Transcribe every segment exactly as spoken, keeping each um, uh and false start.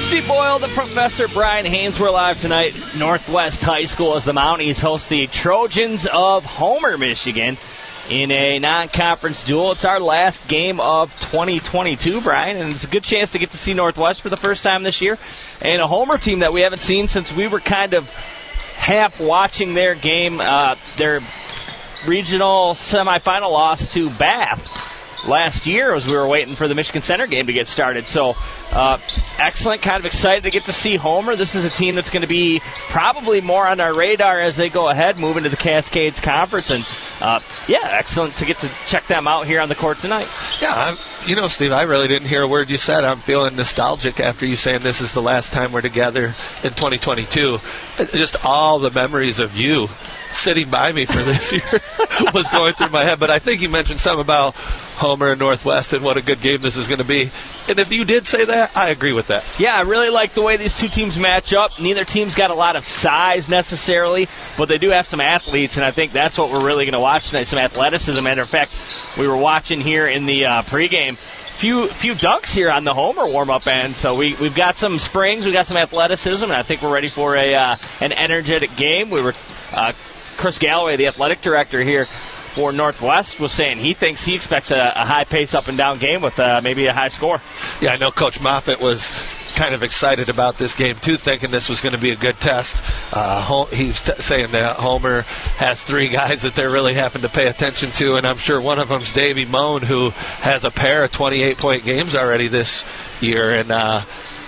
Steve Boyle, the Professor, Brian Haynes. We're live tonight. Northwest High School as the Mounties host the Trojans of Homer, Michigan, in a non-conference duel. It's our last game of twenty twenty-two, Brian, and it's a good chance to get to see Northwest for the first time this year, and a Homer team that we haven't seen since we were kind of half watching their game, uh, their regional semifinal loss to Bath last year as we were waiting for the Michigan Center game to get started. So uh, excellent, kind of excited to get to see Homer. This is a team that's going to be probably more on our radar as they go ahead, move into the Cascades Conference. And, uh, yeah, excellent to get to check them out here on the court tonight. Yeah, I'm, you know, Steve, I really didn't hear a word you said. I'm feeling nostalgic after you saying this is the last time we're together in twenty twenty-two. Just all the memories of you sitting by me for this year was going through my head. But I think you mentioned something about Homer and Northwest and what a good game this is going to be. And if you did say that, I agree with that. Yeah, I really like the way these two teams match up. Neither team's got a lot of size necessarily, but they do have some athletes, and I think that's what we're really going to watch tonight, some athleticism. Matter of fact, we were watching here in the uh, pregame few few dunks here on the Homer warm-up end. So we, we've got some springs, we've got some athleticism, and I think we're ready for a uh, an energetic game. We were uh, Chris Galloway, the athletic director here for Northwest, was saying he thinks he expects a, a high pace up and down game with uh, maybe a high score. Yeah, I know Coach Moffitt was kind of excited about this game too, thinking this was going to be a good test. Uh, he's t- saying that Homer has three guys that they're really having to pay attention to, and I'm sure one of them's Davey Moan, who has a pair of twenty-eight point games already this year. And uh,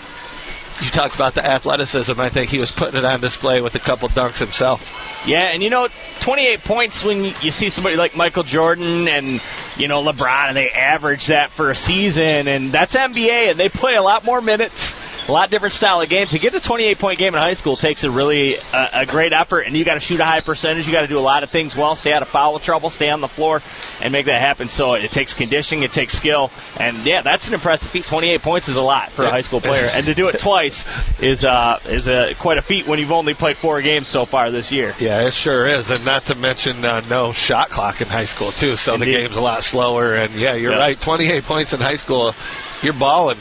you talked about the athleticism. I think he was putting it on display with a couple dunks himself. Yeah, and you know, twenty-eight points when you see somebody like Michael Jordan and, you know, LeBron, and they average that for a season, and that's N B A, and they play a lot more minutes, a lot different style of game. To get a twenty-eight point game in high school takes a really uh, a great effort, and you got to shoot a high percentage. You got to do a lot of things well, stay out of foul trouble, stay on the floor, and make that happen. So it takes conditioning, it takes skill, and yeah, that's an impressive feat. twenty-eight points is a lot for a high school player, and to do it twice is uh, is a quite a feat when you've only played four games so far this year. Yeah, it sure is, and not to mention uh, no shot clock in high school too, so Indeed. The game's a lot slower. And yeah, you're yeah. right. twenty-eight points in high school, you're balling.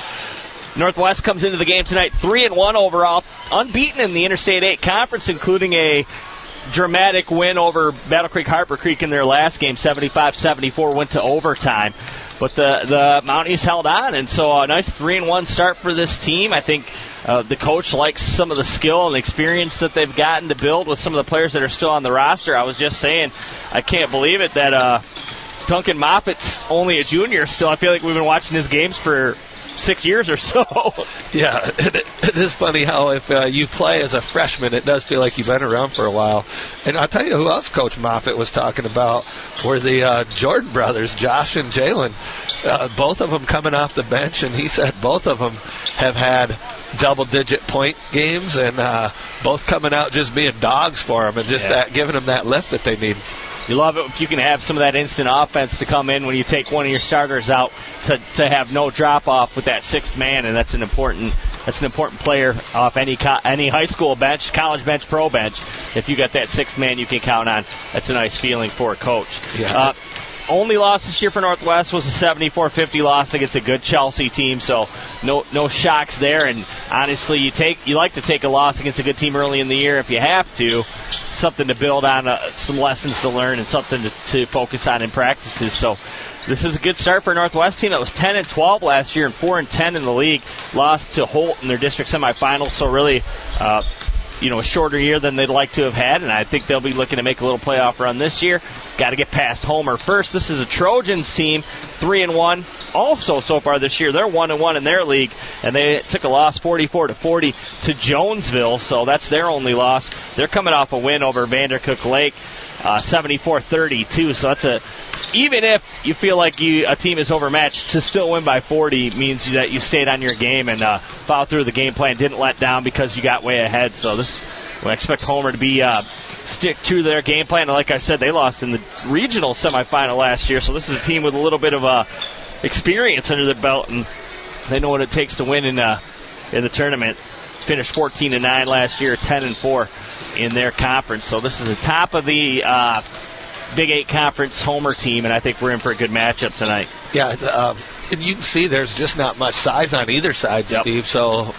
Northwest comes into the game tonight three and one overall, unbeaten in the Interstate eight Conference, including a dramatic win over Battle Creek Harper Creek in their last game, seventy-five seventy-four, went to overtime. But the the Mounties held on, and so a nice three and one start for this team. I think uh, the coach likes some of the skill and experience that they've gotten to build with some of the players that are still on the roster. I was just saying, I can't believe it that uh, Duncan Moffitt's only a junior still. I feel like we've been watching his games for six years or so. Yeah, it, it is funny how if uh, you play as a freshman, it does feel like you've been around for a while. And I'll tell you who else Coach Moffitt was talking about were the uh, Jordan brothers, Josh and Jalen. Uh, both of them coming off the bench, and he said both of them have had double-digit point games, and uh, both coming out just being dogs for them and just yeah. that, giving them that lift that they need. You love it if you can have some of that instant offense to come in when you take one of your starters out to, to have no drop-off with that sixth man, and that's an important that's an important player off any co- any high school bench, college bench, pro bench. If you got that sixth man you can count on, that's a nice feeling for a coach. Yeah. Uh, only loss this year for Northwest was a seventy-four fifty loss against a good Chelsea team, so no no shocks there. And honestly, you take you like to take a loss against a good team early in the year if you have to. Something to build on, uh, some lessons to learn, and something to, to focus on in practices. So this is a good start for a Northwest team that was ten and twelve last year and four and ten in the league. Lost to Holt in their district semifinals, so really uh, you know, a shorter year than they'd like to have had, and I think they'll be looking to make a little playoff run this year. Got to get past Homer first. This is a Trojans team, three and one. Also, so far this year, they're one and one in their league, and they took a loss, forty-four to forty, to Jonesville. So that's their only loss. They're coming off a win over Vandercook Lake, uh, seventy-four thirty-two. So that's a even if you feel like you a team is overmatched, to still win by forty means that you stayed on your game and uh, followed through the game plan, didn't let down because you got way ahead. So this, we expect Homer to be uh, stick to their game plan. And like I said, they lost in the regional semifinal last year, so this is a team with a little bit of uh, experience under their belt, and they know what it takes to win in uh, in the tournament. Finished fourteen and nine last year, ten and four in their conference. So this is the top of the uh, Big Eight Conference Homer team, and I think we're in for a good matchup tonight. Yeah, um, and you can see there's just not much size on either side, yep. Steve. So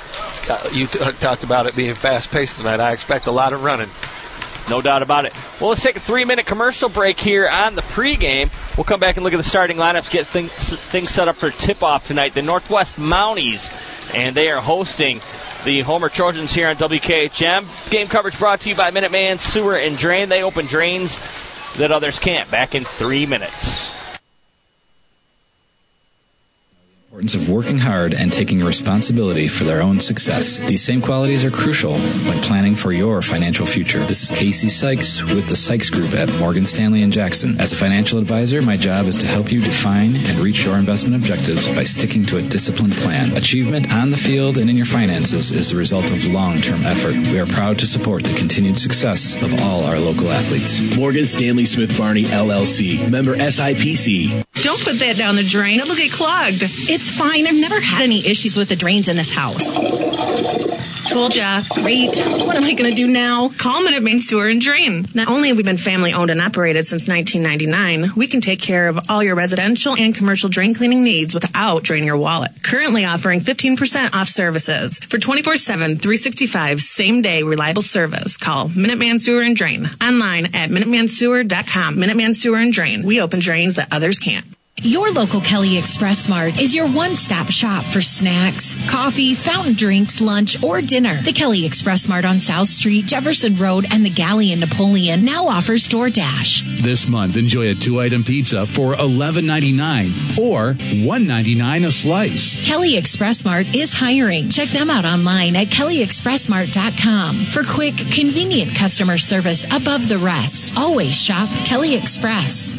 uh, you t- talked about it being fast-paced tonight. I expect a lot of running. No doubt about it. Well, let's take a three-minute commercial break here on the pregame. We'll come back and look at the starting lineups, get things, things set up for tip-off tonight. The Northwest Mounties, and they are hosting the Homer Trojans here on W K H M. Game coverage brought to you by Minuteman Sewer and Drain. They open drains that others can't. Back in three minutes. Importance of working hard and taking responsibility for their own success. These same qualities are crucial when planning for your financial future. This is Casey Sykes with the Sykes Group at Morgan Stanley and Jackson. As a financial advisor, my job is to help you define and reach your investment objectives by sticking to a disciplined plan. Achievement on the field and in your finances is the result of long-term effort. We are proud to support the continued success of all our local athletes. Morgan Stanley Smith Barney, L L C. Member S I P C. Don't put that down the drain. It'll get clogged. It's fine. I've never had any issues with the drains in this house. Told ya. Great. What am I going to do now? Call Minuteman Sewer and Drain. Not only have we been family owned and operated since nineteen ninety-nine, we can take care of all your residential and commercial drain cleaning needs without draining your wallet. Currently offering fifteen percent off services. For twenty-four seven, three sixty-five, same-day reliable service, call Minuteman Sewer and Drain. Online at minuteman sewer dot com. Minuteman Sewer and Drain. We open drains that others can't. Your local Kelly Express Mart is your one-stop shop for snacks, coffee, fountain drinks, lunch, or dinner. The Kelly Express Mart on South Street, Jefferson Road, and the Galley in Napoleon now offers DoorDash. This month, enjoy a two-item pizza for eleven ninety-nine or one ninety-nine a slice. Kelly Express Mart is hiring. Check them out online at kelly express mart dot com for quick, convenient customer service above the rest. Always shop Kelly Express.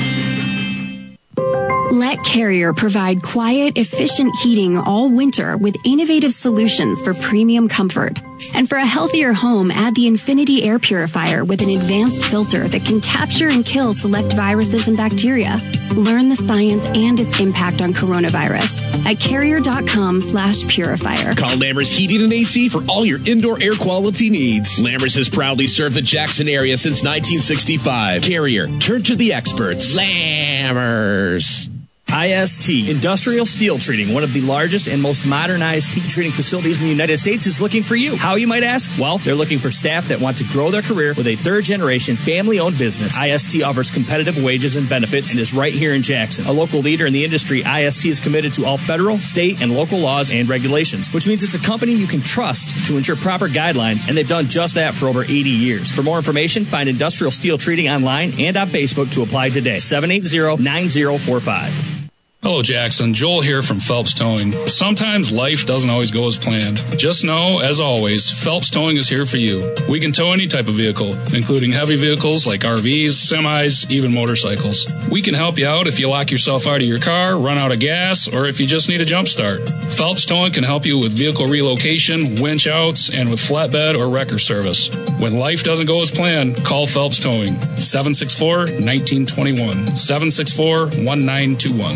Let Carrier provide quiet, efficient heating all winter with innovative solutions for premium comfort. And for a healthier home, add the Infinity Air Purifier with an advanced filter that can capture and kill select viruses and bacteria. Learn the science and its impact on coronavirus at carrier.com slash purifier. Call Lammers Heating and A C for all your indoor air quality needs. Lammers has proudly served the Jackson area since nineteen sixty-five. Carrier, turn to the experts. Lammers. I S T, Industrial Steel Treating, one of the largest and most modernized heat treating facilities in the United States, is looking for you. How, you might ask? Well, they're looking for staff that want to grow their career with a third-generation, family-owned business. I S T offers competitive wages and benefits and is right here in Jackson. A local leader in the industry, I S T is committed to all federal, state, and local laws and regulations, which means it's a company you can trust to ensure proper guidelines, and they've done just that for over eighty years. For more information, find Industrial Steel Treating online and on Facebook to apply today. seven eight zero, nine zero four five. Hello, Jackson. Joel here from Phelps Towing. Sometimes life doesn't always go as planned. Just know, as always, Phelps Towing is here for you. We can tow any type of vehicle, including heavy vehicles like R Vs, semis, even motorcycles. We can help you out if you lock yourself out of your car, run out of gas, or if you just need a jump start. Phelps Towing can help you with vehicle relocation, winch outs, and with flatbed or wrecker service. When life doesn't go as planned, call Phelps Towing. seven six four, one nine two one. seven six four, one nine two one.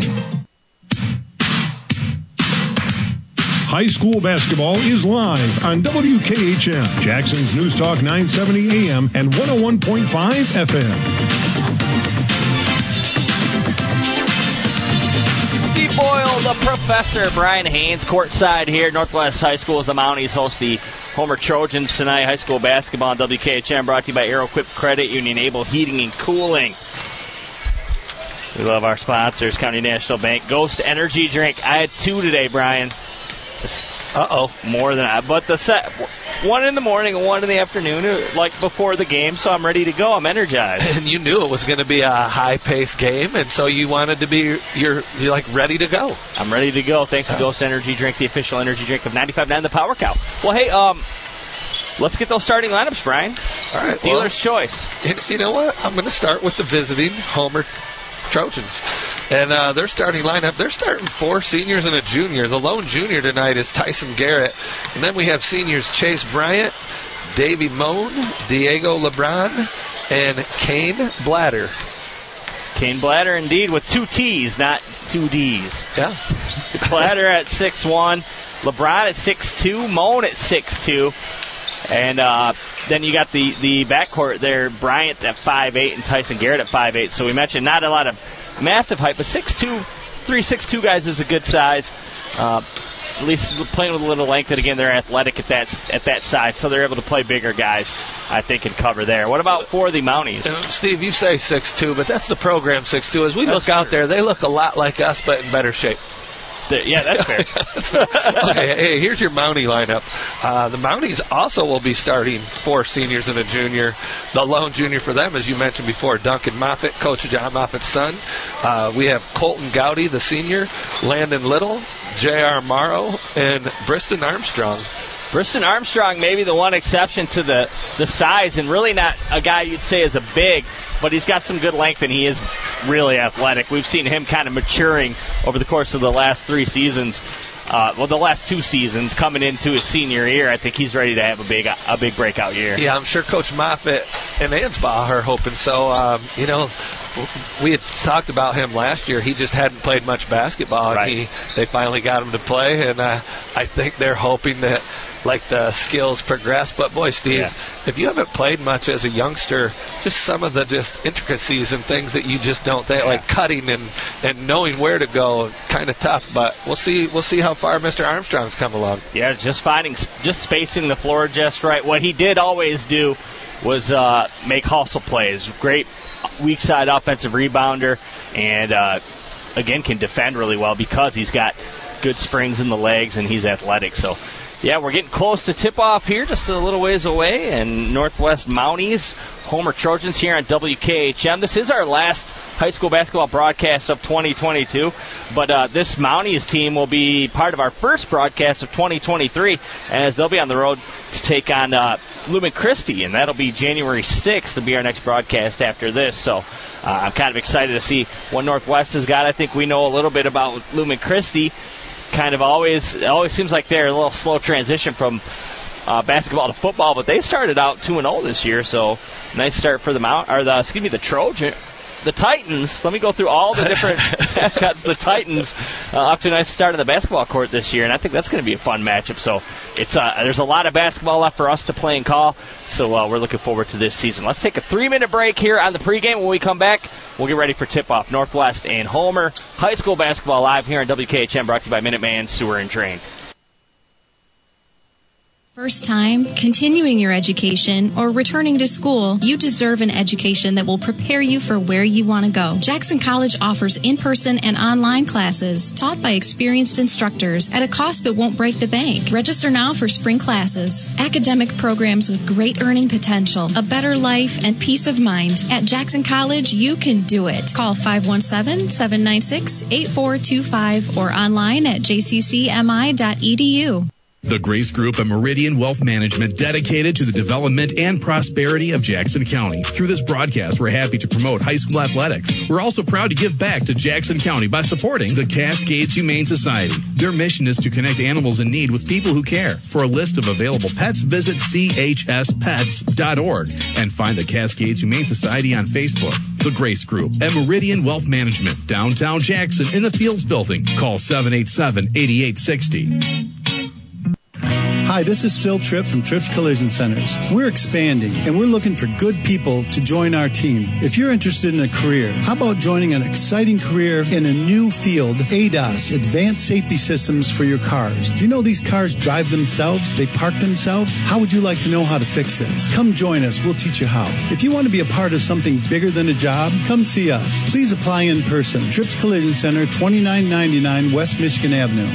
High school basketball is live on W K H M, Jackson's News Talk nine seventy A M and one oh one point five F M. Steve Boyle, the professor, Brian Haynes, courtside here. Northwest High School as the Mounties host the Homer Trojans tonight. High school basketball on W K H M brought to you by Aeroquip Credit Union, Able Heating and Cooling. We love our sponsors, County National Bank. Ghost Energy Drink. I had two today, Brian. Uh-oh. More than I. But the set, one in the morning and one in the afternoon, like before the game, so I'm ready to go. I'm energized. And you knew it was going to be a high-paced game, and so you wanted to be, you're, you're like ready to go. I'm ready to go. Thanks to Ghost Energy Drink, the official energy drink of ninety-five point nine The Power Cow. Well, hey, um, let's get those starting lineups, Brian. All right. Dealer's well, choice. You, you know what? I'm going to start with the visiting Homer Trojans. And uh, their starting lineup, they're starting four seniors and a junior. The lone junior tonight is Tyson Garrett. And then we have seniors Chase Bryant, Davey Moan, Diego LeBron, and Kane Blatter. Kane Blatter, indeed, with two T's, not two D's. Yeah. Blatter at six one, LeBron at six two, Moan at six two. And uh, then you got the, the backcourt there, Bryant at five eight and Tyson Garrett at five eight. So we mentioned not a lot of massive height, but six two, three six two guys is a good size. Uh, at least playing with a little length, and again, they're athletic at that at that size, so they're able to play bigger guys, I think, and cover there. What about for the Mounties? Uh, Steve, you say six two, but that's the program six two. As we That's look out true. there, they look a lot like us, but in better shape. The- yeah, that's fair. That's fair. Okay, hey, here's your Mountie lineup. Uh, the Mounties also will be starting four seniors and a junior. The lone junior for them, as you mentioned before, Duncan Moffitt, Coach John Moffitt's son. Uh, we have Colton Gowdy, the senior, Landon Little, J R. Morrow, and Briston Armstrong. Briston Armstrong may be the one exception to the, the size, and really not a guy you'd say is a big, but he's got some good length, and he is really athletic. We've seen him kind of maturing over the course of the last three seasons. Uh, well, the last two seasons coming into his senior year. I think he's ready to have a big a big breakout year. Yeah, I'm sure Coach Moffitt and Ansbach are hoping so. Um, you know, we had talked about him last year. He just hadn't played much basketball, Right. and he, they finally got him to play, and uh, I think they're hoping that, like, the skills progress. But, boy, Steve, Yeah. if you haven't played much as a youngster, just some of the just intricacies and things that you just don't think, like cutting and, and knowing where to go, kind of tough. But we'll see we'll see how far Mister Armstrong's come along. Yeah, just finding, just spacing the floor just right. What he did always do was uh, make hustle plays. Great weak side offensive rebounder, and uh, again can defend really well because he's got good springs in the legs and he's athletic. So, yeah, we're getting close to tip-off here, just a little ways away, and Northwest Mounties, Homer Trojans here on W K H M. This is our last high school basketball broadcast of twenty twenty-two, but uh, this Mounties team will be part of our first broadcast of twenty twenty-three, as they'll be on the road to take on uh, Lumen Christi, and that'll be January sixth to be our next broadcast after this. So uh, I'm kind of excited to see what Northwest has got. I think we know a little bit about Lumen Christi. Kind of always, it always seems like they're a little slow transition from uh, basketball to football, but they started out two and oh this year, so nice start for the Mount, or the excuse me, the Trojan, the Titans. Let me go through all the different mascots. The Titans uh, up to a nice start on the basketball court this year, and I think that's going to be a fun matchup. So it's uh, there's a lot of basketball left for us to play and call, so uh, we're looking forward to this season. Let's take a three-minute break here on the pregame. When we come back, we'll get ready for tip-off. Northwest and Homer. High school basketball live here on W K H M, brought to you by Minuteman Sewer and Drain. First time, continuing your education, or returning to school, you deserve an education that will prepare you for where you want to go. Jackson College offers in-person and online classes taught by experienced instructors at a cost that won't break the bank. Register now for spring classes. Academic programs with great earning potential, a better life, and peace of mind. At Jackson College, you can do it. Call five one seven, seven nine six, eight four two five or online at j c c m i dot e d u. The Grace Group and Meridian Wealth Management, dedicated to the development and prosperity of Jackson County. Through this broadcast, we're happy to promote high school athletics. We're also proud to give back to Jackson County by supporting the Cascades Humane Society. Their mission is to connect animals in need with people who care. For a list of available pets, visit c h s pets dot org and find the Cascades Humane Society on Facebook. The Grace Group and Meridian Wealth Management, downtown Jackson in the Fields Building. Call seven eight seven, eight eight six zero. Hi, this is Phil Tripp from Tripp's Collision Centers. We're expanding, and we're looking for good people to join our team. If you're interested in a career, how about joining an exciting career in a new field, A D A S, Advanced Safety Systems for your cars? Do you know these cars drive themselves? They park themselves? How would you like to know how to fix this? Come join us. We'll teach you how. If you want to be a part of something bigger than a job, come see us. Please apply in person. Tripp's Collision Center, twenty-nine ninety-nine West Michigan Avenue.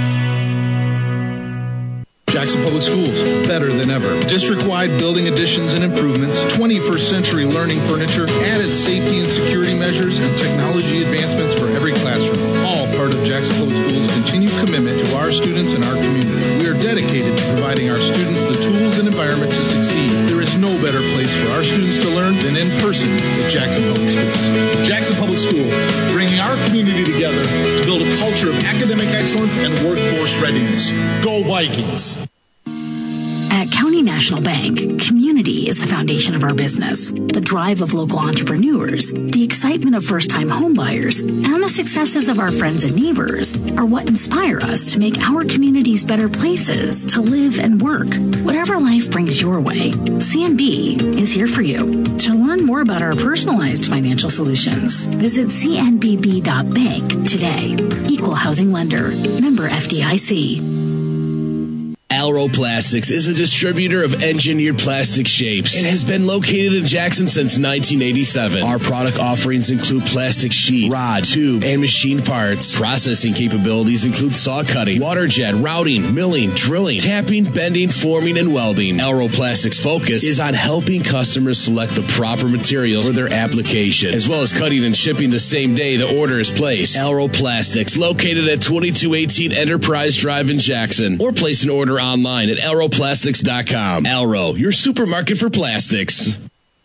Jackson Public Schools, better than ever. District-wide building additions and improvements, twenty-first century learning furniture, added safety and security measures, and technology advancements for every classroom. All part of Jackson Public Schools' continued commitment to our students and our community. We are dedicated to providing our students the tools and environment to succeed. There is no better place for our students to learn than in person at Jackson Public Schools. Jackson Public Schools, bringing our community together to build a culture of academic excellence and workforce readiness. Go Vikings! At County National Bank, community is the foundation of our business. The drive of local entrepreneurs, the excitement of first-time homebuyers, and the successes of our friends and neighbors are what inspire us to make our communities better places to live and work. Whatever life brings your way, C N B is here for you. To learn more about our personalized financial solutions, visit c n b b dot bank today. Equal Housing Lender. Member F D I C. Alro Plastics is a distributor of engineered plastic shapes and has been located in Jackson since nineteen eighty-seven. Our product offerings include plastic sheet, rod, tube, and machine parts. Processing capabilities include saw cutting, water jet, routing, milling, drilling, tapping, bending, forming, and welding. Alro Plastics' focus is on helping customers select the proper materials for their application, as well as cutting and shipping the same day the order is placed. Alro Plastics, located at twenty-two eighteen Enterprise Drive in Jackson, or place an order online at alro plastics dot com. Alro, your supermarket for plastics.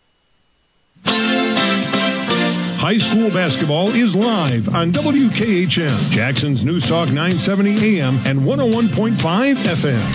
High school basketball is live on W K H M, Jackson's News Talk nine seventy A M and one oh one point five F M.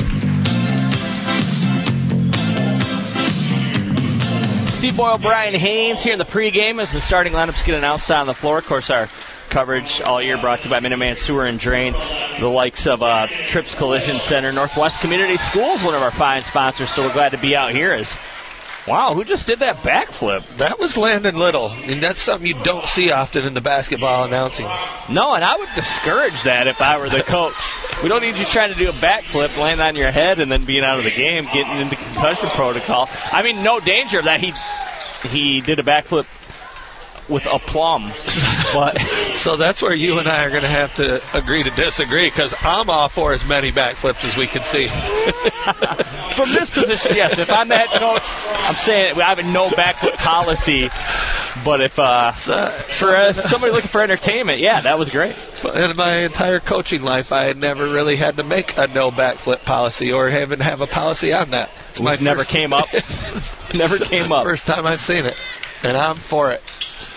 Steve Boyle, Brian Haynes here in the pregame as the starting lineups get announced on the floor. Of course, our coverage all year brought to you by Minuteman Sewer and Drain, the likes of uh, Trips Collision Center, Northwest Community Schools, one of our fine sponsors, so we're glad to be out here. As wow, who just did that backflip? That was Landon Little, and that's something you don't see often in the basketball announcing. No, and I would discourage that if I were the coach. We don't need you trying to do a backflip, land on your head, and then being out of the game, getting into concussion protocol. I mean, no danger that he he did a backflip with aplomb. But so that's where you and I are going to have to agree to disagree, because I'm all for as many backflips as we can see. From this position, yes. If I'm the head coach, I'm saying we have a no backflip policy. But if uh, uh, for uh, somebody looking for entertainment, yeah, that was great. In my entire coaching life, I had never really had to make a no backflip policy or even have a policy on that. It's my never first, came up. Never came up. First time I've seen it, and I'm for it.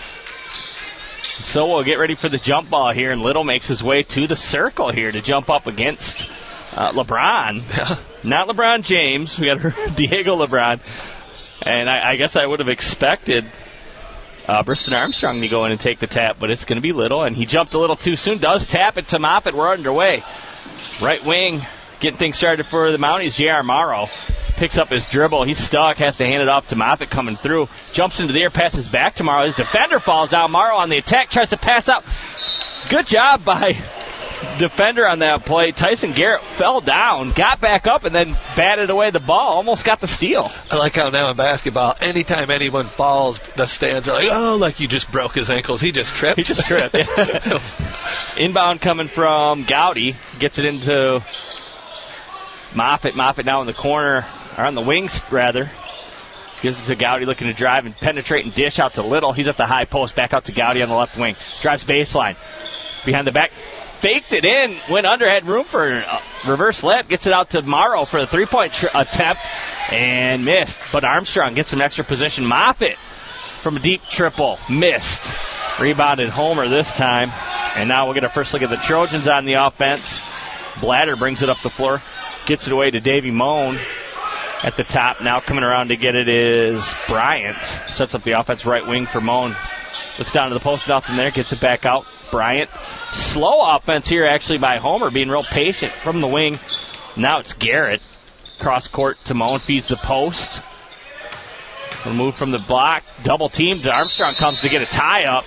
So we'll get ready for the jump ball here, and Little makes his way to the circle here to jump up against uh, LeBron. Yeah. Not LeBron James. We got Diego LeBron. And I, I guess I would have expected uh, Briston Armstrong to go in and take the tap, but it's going to be Little, and he jumped a little too soon. Does tap it to Moffitt. We're underway. Right wing, getting things started for the Mounties, J R. Morrow. Picks up his dribble. He's stuck. Has to hand it off to Moffitt coming through. Jumps into the air. Passes back to Morrow. His defender falls down. Morrow on the attack. Tries to pass out. Good job by defender on that play. Tyson Garrett fell down. Got back up and then batted away the ball. Almost got the steal. I like how now in basketball, anytime anyone falls, the stands are like, oh, like you just broke his ankles. He just tripped. He just tripped. Yeah. Inbound coming from Gowdy. Gets it into Moffitt. Moffitt now in the corner. Or on the wings, rather. Gives it to Gowdy, looking to drive and penetrate and dish out to Little. He's at the high post, back out to Gowdy on the left wing. Drives baseline. Behind the back. Faked it in. Went under, had room for a reverse layup. Gets it out to Morrow for the three-point tr- attempt. And missed. But Armstrong gets some extra position. Moffitt from a deep triple. Missed. Rebounded Homer this time. And now we'll get a first look at the Trojans on the offense. Blatter brings it up the floor. Gets it away to Davey Moan. At the top, now coming around to get it is Bryant. Sets up the offense right wing for Moan. Looks down to the post, nothing there, gets it back out. Bryant. Slow offense here actually by Homer, being real patient from the wing. Now it's Garrett. Cross court to Moan, feeds the post. Removed from the block, double teamed. Armstrong comes to get a tie up.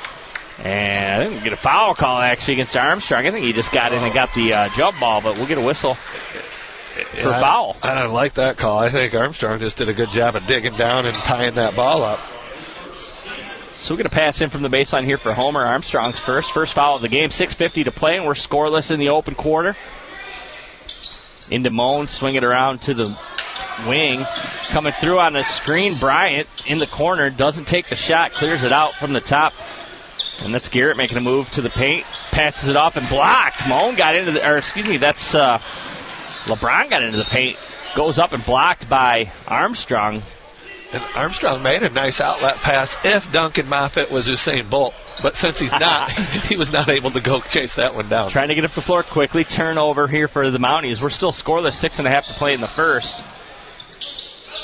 And I think we get a foul call actually against Armstrong. I think he just got in and got the uh, jump ball, but we'll get a whistle. For yeah, foul. I, I don't like that call. I think Armstrong just did a good job of digging down and tying that ball up. So we're going to pass in from the baseline here for Homer. Armstrong's first. First foul of the game. six fifty to play, and we're scoreless in the open quarter. Into Moan. Swing it around to the wing. Coming through on the screen. Bryant in the corner. Doesn't take the shot. Clears it out from the top. And that's Garrett making a move to the paint. Passes it off and blocked. Moan got into the, or excuse me, that's... Uh, LeBron got into the paint, goes up and blocked by Armstrong. And Armstrong made a nice outlet pass if Duncan Moffitt was Usain Bolt. But since he's not, he was not able to go chase that one down. Trying to get up the floor quickly. Turnover here for the Mounties. We're still scoreless, six and a half to play in the first.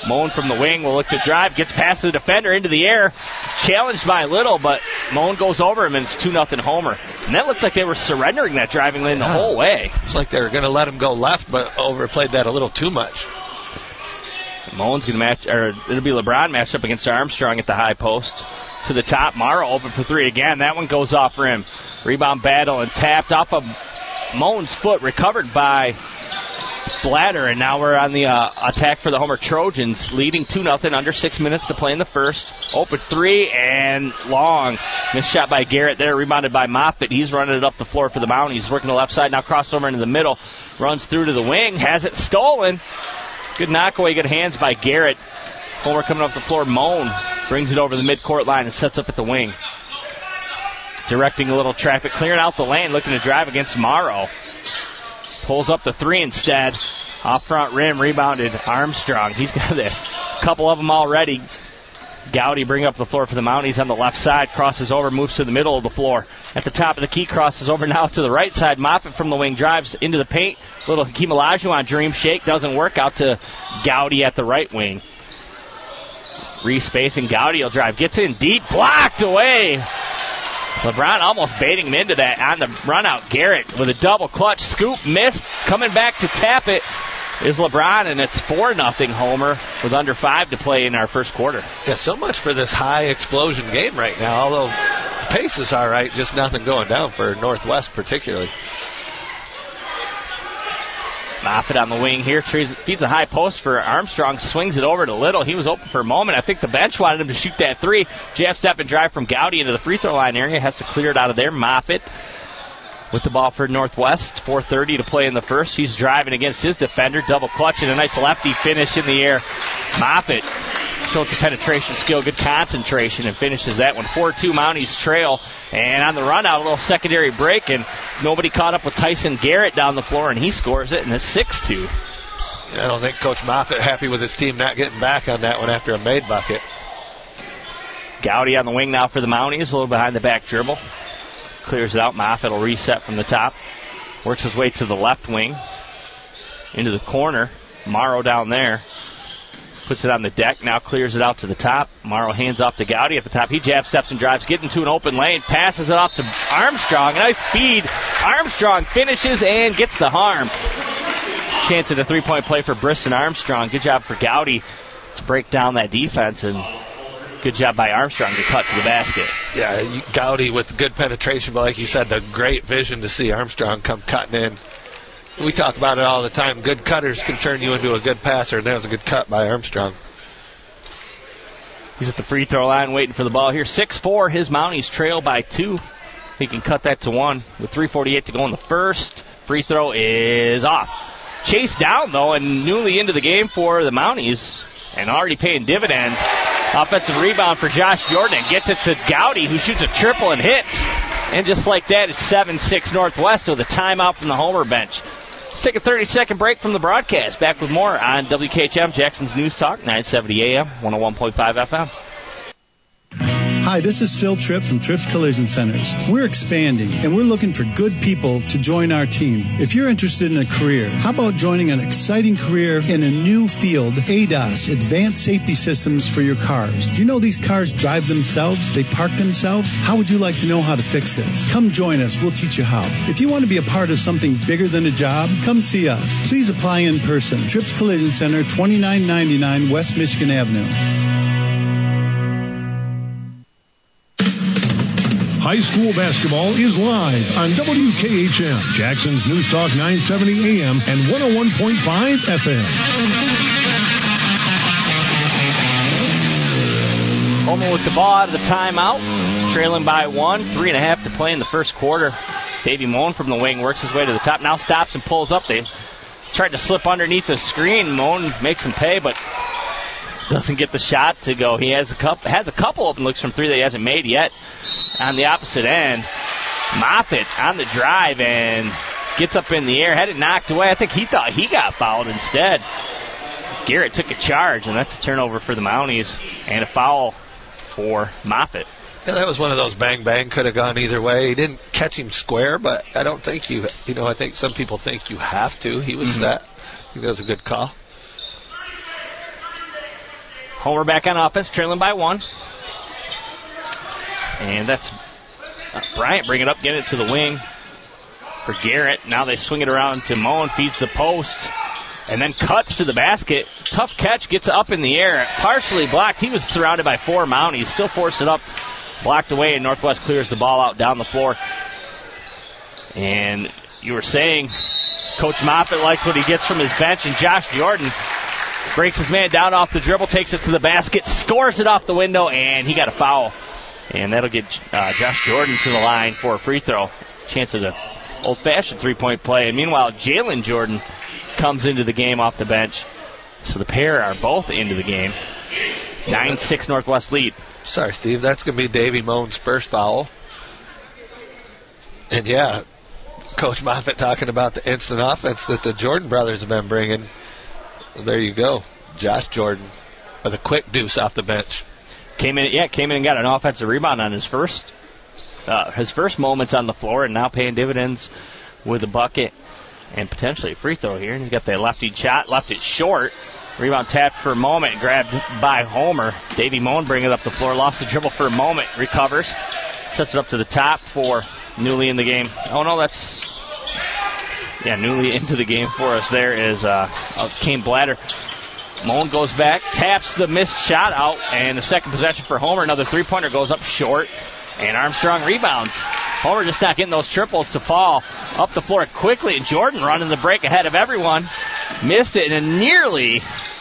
Moan from the wing will look to drive, gets past the defender into the air, challenged by Little, but Moan goes over him, and it's two nothing Homer. And that looked like they were surrendering that driving lane the yeah. whole way. It's like they were going to let him go left, but overplayed that a little too much. Moan's going to match, or it'll be LeBron matched up against Armstrong at the high post. To the top, Morrow open for three again. That one goes off rim. Rebound battle and tapped off of Moan's foot, recovered by Blatter, and now we're on the uh, attack for the Homer Trojans, leading two nothing, under six minutes to play in the first. Open three and long. Missed shot by Garrett there, rebounded by Moffitt. He's running it up the floor for the Mounties. He's working the left side, now crossover into the middle. Runs through to the wing, has it stolen. Good knockaway, good hands by Garrett. Homer coming up the floor, Moan brings it over the midcourt line and sets up at the wing. Directing a little traffic, clearing out the lane, looking to drive against Morrow. Pulls up the three instead. Off front rim, rebounded Armstrong. He's got a couple of them already. Gowdy bring up the floor for the Mounties on the left side. Crosses over, moves to the middle of the floor. At the top of the key, crosses over now to the right side. Moffitt from the wing drives into the paint. Little Hakeem Olajuwon dream shake. Doesn't work, out to Gowdy at the right wing. Re-spacing, Gowdy will drive. Gets in deep, blocked away. LeBron almost baiting him into that on the run out. Garrett with a double clutch scoop, missed. Coming back to tap it is LeBron, and it's four nothing Homer with under five to play in our first quarter. Yeah, so much for this high explosion game right now. Although the pace is all right, just nothing going down for Northwest particularly. Moffitt on the wing here, feeds a high post for Armstrong, swings it over to Little. He was open for a moment. I think the bench wanted him to shoot that three. Jab step and drive from Gowdy into the free throw line area. Has to clear it out of there. Moffitt with the ball for Northwest. four thirty to play in the first. He's driving against his defender. Double clutch and a nice lefty finish in the air. Moffitt shows some penetration skill, good concentration, and finishes that one. four two Mounties trail. And on the run out, a little secondary break, and nobody caught up with Tyson Garrett down the floor, and he scores it, and it's six two. I don't think Coach Moffitt happy with his team not getting back on that one after a made bucket. Gowdy on the wing now for the Mounties, a little behind the back dribble. Clears it out. Moffitt will reset from the top. Works his way to the left wing. Into the corner. Morrow down there. Puts it on the deck, now clears it out to the top. Morrow hands off to Gowdy at the top. He jab steps and drives, getting to an open lane, passes it off to Armstrong. A nice feed. Armstrong finishes and gets the harm. Chance at a three-point play for Briston Armstrong. Good job for Gowdy to break down that defense, and good job by Armstrong to cut to the basket. Yeah, Gowdy with good penetration, but like you said, the great vision to see Armstrong come cutting in. We talk about it all the time. Good cutters can turn you into a good passer, and that was a good cut by Armstrong. He's at the free throw line waiting for the ball here. six four, his Mounties trail by two. He can cut that to one with three forty-eight to go in the first. Free throw is off. Chased down, though, and newly into the game for the Mounties, and already paying dividends. Offensive rebound for Josh Jordan, and gets it to Gowdy, who shoots a triple and hits. And just like that, it's seven six Northwest with a timeout from the Homer bench. Let's take a thirty-second break from the broadcast. Back with more on W K H M, Jackson's News Talk, nine seventy A M, one oh one point five F M. Hi, this is Phil Tripp from Tripp Collision Centers. We're expanding, and we're looking for good people to join our team. If you're interested in a career, how about joining an exciting career in a new field, A D A S, Advanced Safety Systems for your cars? Do you know these cars drive themselves? They park themselves? How would you like to know how to fix this? Come join us. We'll teach you how. If you want to be a part of something bigger than a job, come see us. Please apply in person. Tripp's Collision Center, twenty-nine ninety-nine West Michigan Avenue. High school basketball is live on W K H M, Jackson's News Talk nine seventy A M and one oh one point five F M. Homer with the ball out of the timeout, trailing by one, three and a half to play in the first quarter. Davey Moan from the wing works his way to the top, now stops and pulls up. They tried to slip underneath the screen. Moan makes him pay, but doesn't get the shot to go. He has a couple, has a couple open looks from three that he hasn't made yet. On the opposite end, Moffitt on the drive and gets up in the air, had it knocked away. I think he thought he got fouled instead. Garrett took a charge, and that's a turnover for the Mounties and a foul for Moffitt. Yeah, that was one of those bang-bang, could have gone either way. He didn't catch him square, but I don't think you, you know, I think some people think you have to. He was mm-hmm. set. I think that was a good call. Homer back on offense, trailing by one. And that's uh, Bryant bringing it up, getting it to the wing for Garrett. Now they swing it around to Moan, feeds the post, and then cuts to the basket. Tough catch, gets up in the air, partially blocked. He was surrounded by four Mounties, still forced it up, blocked away, and Northwest clears the ball out down the floor. And you were saying Coach Moffitt likes what he gets from his bench, and Josh Jordan breaks his man down off the dribble, takes it to the basket, scores it off the window, and he got a foul. And that'll get uh, Josh Jordan to the line for a free throw. Chance of an old-fashioned three-point play. And meanwhile, Jalen Jordan comes into the game off the bench. So the pair are both into the game. nine six Northwest lead. Sorry, Steve. That's going to be Davey Moan's first foul. And, yeah, Coach Moffitt talking about the instant offense that the Jordan brothers have been bringing. Well, there you go. Josh Jordan with a quick deuce off the bench. Came in, yeah, came in and got an offensive rebound on his first, uh, his first moments on the floor, and now paying dividends with a bucket and potentially a free throw here. And he's got that lefty shot, left it short. Rebound tapped for a moment, grabbed by Homer. Davey Moan bringing it up the floor, lost the dribble for a moment, recovers, sets it up to the top for newly in the game. Oh no, that's yeah, newly into the game for us. There is uh, Kane Blatter. Moan goes back, taps the missed shot out, and the second possession for Homer. Another three-pointer goes up short, and Armstrong rebounds. Homer just not getting those triples to fall up the floor quickly, and Jordan running the break ahead of everyone. Missed it, and nearly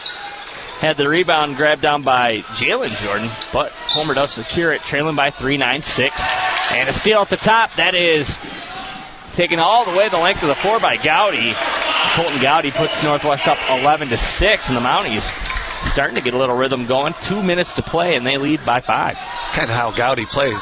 had the rebound grabbed down by Jalen Jordan, but Homer does secure it, trailing by three, nine six. And a steal at the top. That is taken all the way the length of the floor by Gowdy. Colton Gowdy puts Northwest up eleven to six, and the Mounties starting to get a little rhythm going. Two minutes to play, and they lead by five. It's kind of how Gowdy plays.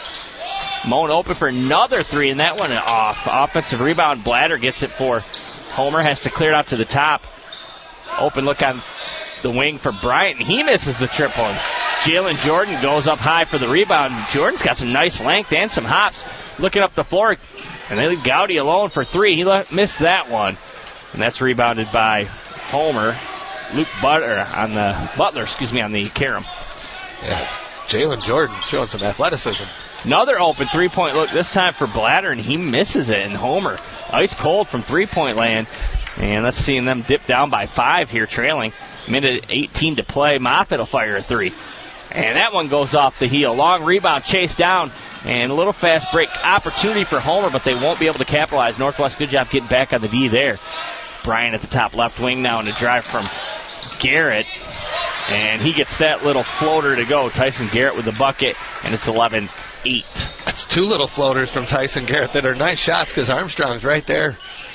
Moan open for another three, and that one off. Offensive rebound. Blatter gets it for Homer. Has to clear it out to the top. Open look on the wing for Bryant, and he misses the triple. Jalen Jordan goes up high for the rebound. Jordan's got some nice length and some hops. Looking up the floor, and they leave Gowdy alone for three. He le- missed that one. And that's rebounded by Homer. Luke Butler on the Butler, excuse me, on the carom. Yeah, Jalen Jordan showing some athleticism. Another open three-point look, this time for Blatter, and he misses it. And Homer, ice cold from three-point land. And let's see them dip down by five here, trailing. Minute eighteen to play. Moffitt will fire a three. And that one goes off the heel. Long rebound, chase down, and a little fast break opportunity for Homer, but they won't be able to capitalize. Northwest, good job getting back on the D there. Bryant at the top left wing now, and a drive from Garrett. And he gets that little floater to go. Tyson Garrett with the bucket, and it's eleven eight. That's two little floaters from Tyson Garrett that are nice shots because Armstrong's right there.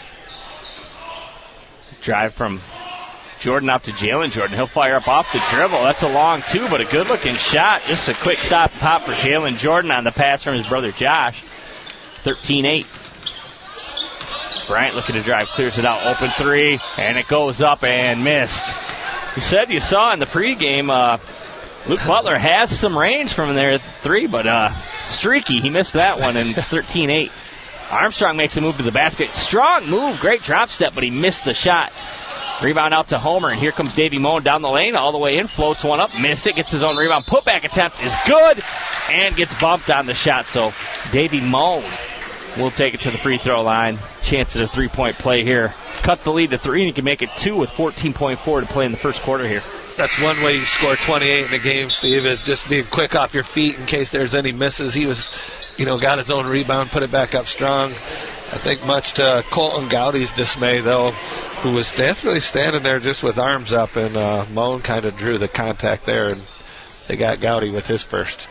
Drive from Jordan out to Jalen Jordan. He'll fire up off the dribble. That's a long two, but a good-looking shot. Just a quick stop and pop for Jalen Jordan on the pass from his brother Josh. thirteen eight. Bryant looking to drive, clears it out. Open three, and it goes up and missed. You said you saw in the pregame, uh, Luke Butler has some range from there at three, but uh, streaky. He missed that one, and it's thirteen eight. Armstrong makes a move to the basket. Strong move, great drop step, but he missed the shot. Rebound out to Homer, and here comes Davey Moan down the lane, all the way in, floats one up, missed it, gets his own rebound. Putback attempt is good, and gets bumped on the shot. So Davey Moan will take it to the free throw line. Chance at a three-point play here. Cut the lead to three, and he can make it two with fourteen point four to play in the first quarter here. That's one way you score twenty-eight in the game, Steve, is just being quick off your feet in case there's any misses. He was, you know, got his own rebound, put it back up strong. I think much to Colton Gowdy's dismay, though, who was definitely standing there just with arms up, and uh, Moan kind of drew the contact there, and they got Gowdy with his first.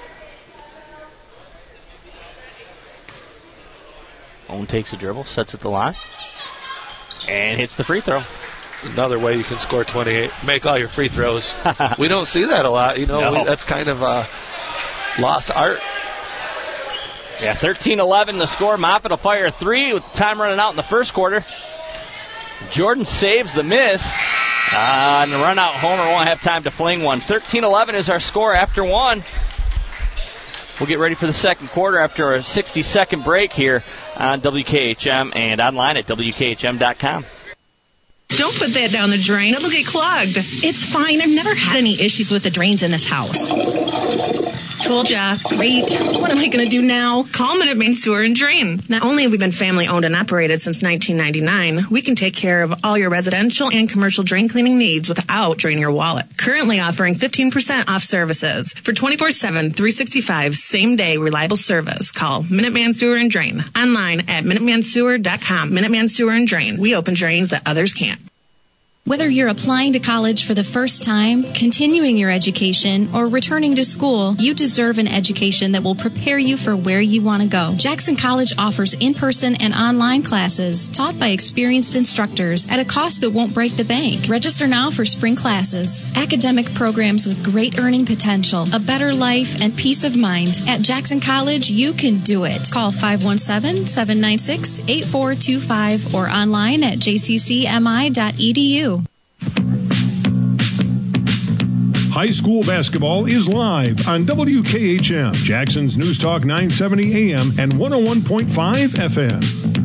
Moan takes a dribble, sets at the line, and hits the free throw. Another way you can score twenty-eight. Make all your free throws. We don't see that a lot. You know, No. we, that's kind of a lost art. Yeah, thirteen eleven the score. Moffitt will fire a three with time running out in the first quarter. Jordan saves the miss. Uh, and the run out, Homer won't have time to fling one. thirteen eleven is our score after one. We'll get ready for the second quarter after a sixty-second break here on W K H M and online at W K H M dot com. Don't put that down the drain. It'll get clogged. It's fine. I've never had any issues with the drains in this house. Told ya. Great. What am I going to do now? Call Minute Main Sewer and Drain. Not only have we been family owned and operated since nineteen ninety-nine, we can take care of all your residential and commercial drain cleaning needs without draining your wallet. Currently offering fifteen percent off services. For twenty-four seven, three sixty-five, same-day reliable service, call Minuteman Sewer and Drain. Online at minuteman sewer dot com. Minuteman Sewer and Drain. We open drains that others can't. Whether you're applying to college for the first time, continuing your education, or returning to school, you deserve an education that will prepare you for where you want to go. Jackson College offers in-person and online classes taught by experienced instructors at a cost that won't break the bank. Register now for spring classes. Academic programs with great earning potential, a better life, and peace of mind. At Jackson College, you can do it. Call five one seven, seven nine six, eight four two five or online at j c c m i dot e d u. High school basketball is live on W K H M, Jackson's News Talk nine seventy A M and one oh one point five F M.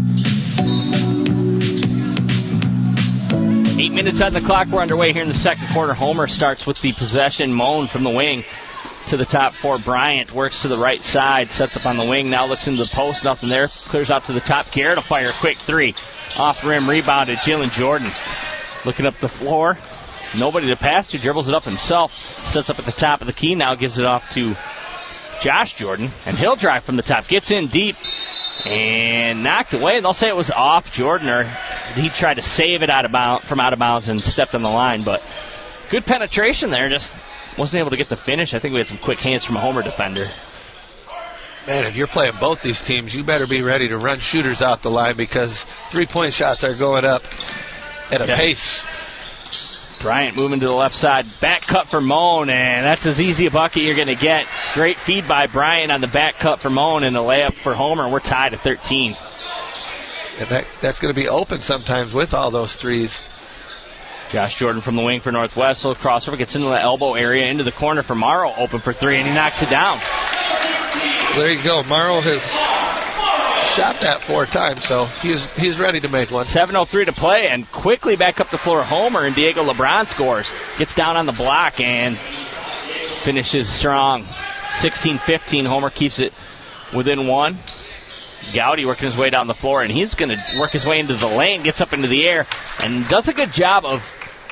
Eight minutes on the clock. We're underway here in the second quarter. Homer starts with the possession. Moan from the wing to the top for Bryant. Works to the right side. Sets up on the wing. Now looks into the post. Nothing there. Clears out to the top. Garrett will fire a quick three. Off rim. Rebounded. Jalen Jordan looking up the floor. Nobody to pass to. Dribbles it up himself. Sets up at the top of the key. Now gives it off to Josh Jordan. And he'll drive from the top. Gets in deep. And knocked away. They'll say it was off Jordan, or he tried to save it out of bound, from out of bounds and stepped on the line. But good penetration there. Just wasn't able to get the finish. I think we had some quick hands from a Homer defender. Man, if you're playing both these teams, you better be ready to run shooters out the line, because three-point shots are going up at a yeah. pace. Bryant moving to the left side. Back cut for Moan, and that's as easy a bucket you're going to get. Great feed by Bryant on the back cut for Moan, and a layup for Homer. We're tied at thirteen. And that, that's going to be open sometimes with all those threes. Josh Jordan from the wing for Northwest. Little crossover, gets into the elbow area, into the corner for Morrow. Open for three, and he knocks it down. There you go. Morrow has shot that four times, so he's he's ready to make one. seven oh three to play, and quickly back up the floor. Homer, and Diego LeBron scores. Gets down on the block and finishes strong. sixteen fifteen. Homer keeps it within one. Gowdy working his way down the floor, and he's going to work his way into the lane. Gets up into the air and does a good job of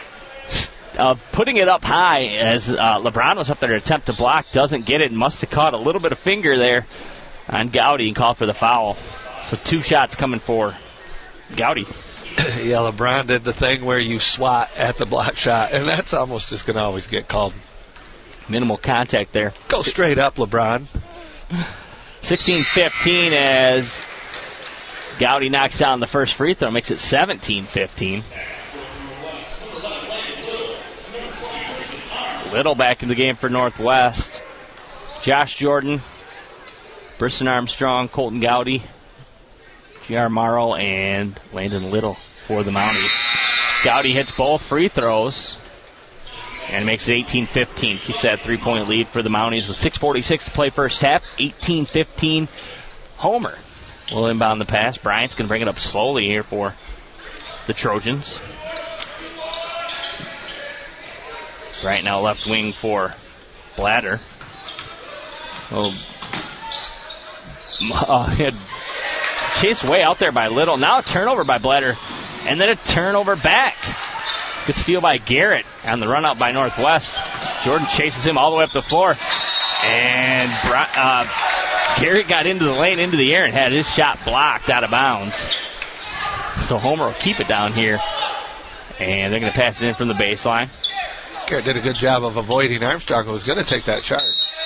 of putting it up high as uh, LeBron was up there to attempt to block. Doesn't get it, and must have caught a little bit of finger there on Gowdy and called for the foul. So two shots coming for Gowdy. Yeah, LeBron did the thing where you swat at the block shot, and that's almost just going to always get called. Minimal contact there. Go straight up, LeBron. sixteen fifteen as Gowdy knocks down the first free throw, makes it seventeen fifteen. Little back in the game for Northwest. Josh Jordan, Briston Armstrong, Colton Gowdy, J R. Morrow, and Landon Little for the Mounties. Gowdy hits both free throws and makes it eighteen fifteen. Keeps that three-point lead for the Mounties with six forty-six to play first half. eighteen fifteen. Homer will inbound the pass. Bryant's going to bring it up slowly here for the Trojans. Bryant now left wing for Blatter. Oh, uh, he had chased way out there by Little. Now a turnover by Blatter, and then a turnover back. Good steal by Garrett on the run out by Northwest. Jordan chases him all the way up the floor, and uh, Garrett got into the lane, into the air, and had his shot blocked out of bounds. So Homer will keep it down here, and they're going to pass it in from the baseline. Garrett did a good job of avoiding Armstrong, who was going to take that charge.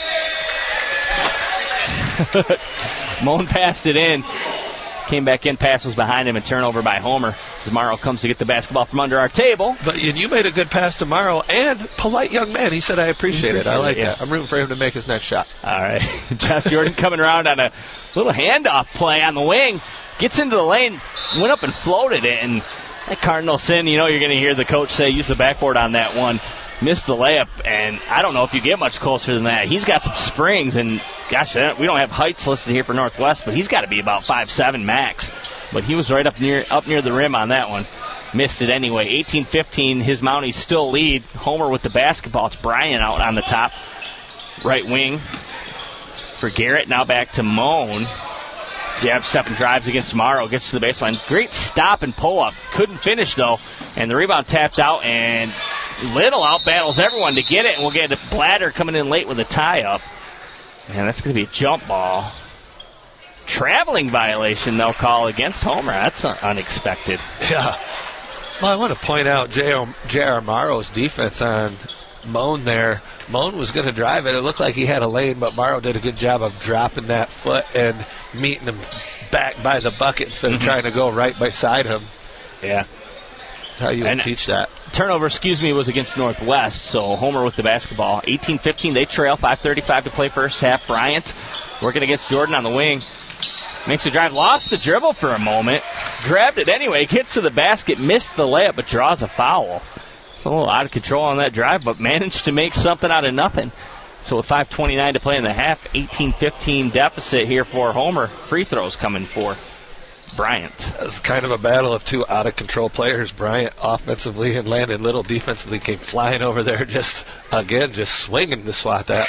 Moan passed it in. Came back in, pass was behind him, and turnover by Homer. Tomorrow comes to get the basketball from under our table. But you made a good pass tomorrow, and polite young man. He said, I appreciate, appreciate it. I like it, yeah. that. I'm rooting for him to make his next shot. All right. Josh Jordan coming around on a little handoff play on the wing. Gets into the lane, went up and floated it, and that Cardinal sin, you know you're going to hear the coach say, use the backboard on that one. Missed the layup, and I don't know if you get much closer than that. He's got some springs, and gosh, we don't have heights listed here for Northwest, but he's got to be about five seven max. But he was right up near up near the rim on that one. missed it anyway. eighteen fifteen, his Mounties still lead. Homer with the basketball. It's Bryant out on the top. Right wing for Garrett. Now back to Moan. Jab step and drives against Morrow. Gets to the baseline. Great stop and pull-up. Couldn't finish, though. And the rebound tapped out, and Little out-battles everyone to get it. And we'll get Bladder coming in late with a tie-up. And that's going to be a jump ball. Traveling violation, they'll call against Homer. That's unexpected. Yeah. Well, I want to point out J R Morrow's defense on Moan there. Moan was going to drive it. It looked like he had a lane, but Morrow did a good job of dropping that foot and meeting him back by the bucket instead of mm-hmm. trying to go right beside him. Yeah. That's how you would teach that. Turnover, excuse me, was against Northwest, so Homer with the basketball. eighteen fifteen, they trail. five thirty-five to play first half. Bryant working against Jordan on the wing. Makes a drive, lost the dribble for a moment, grabbed it anyway, gets to the basket, missed the layup, but draws a foul. A little out of control on that drive, but managed to make something out of nothing. So with five twenty-nine to play in the half, eighteen fifteen deficit here for Homer. Free throws coming for Bryant. It's kind of a battle of two out-of-control players. Bryant offensively and Landon Little defensively came flying over there, just, again, just swinging to swat that.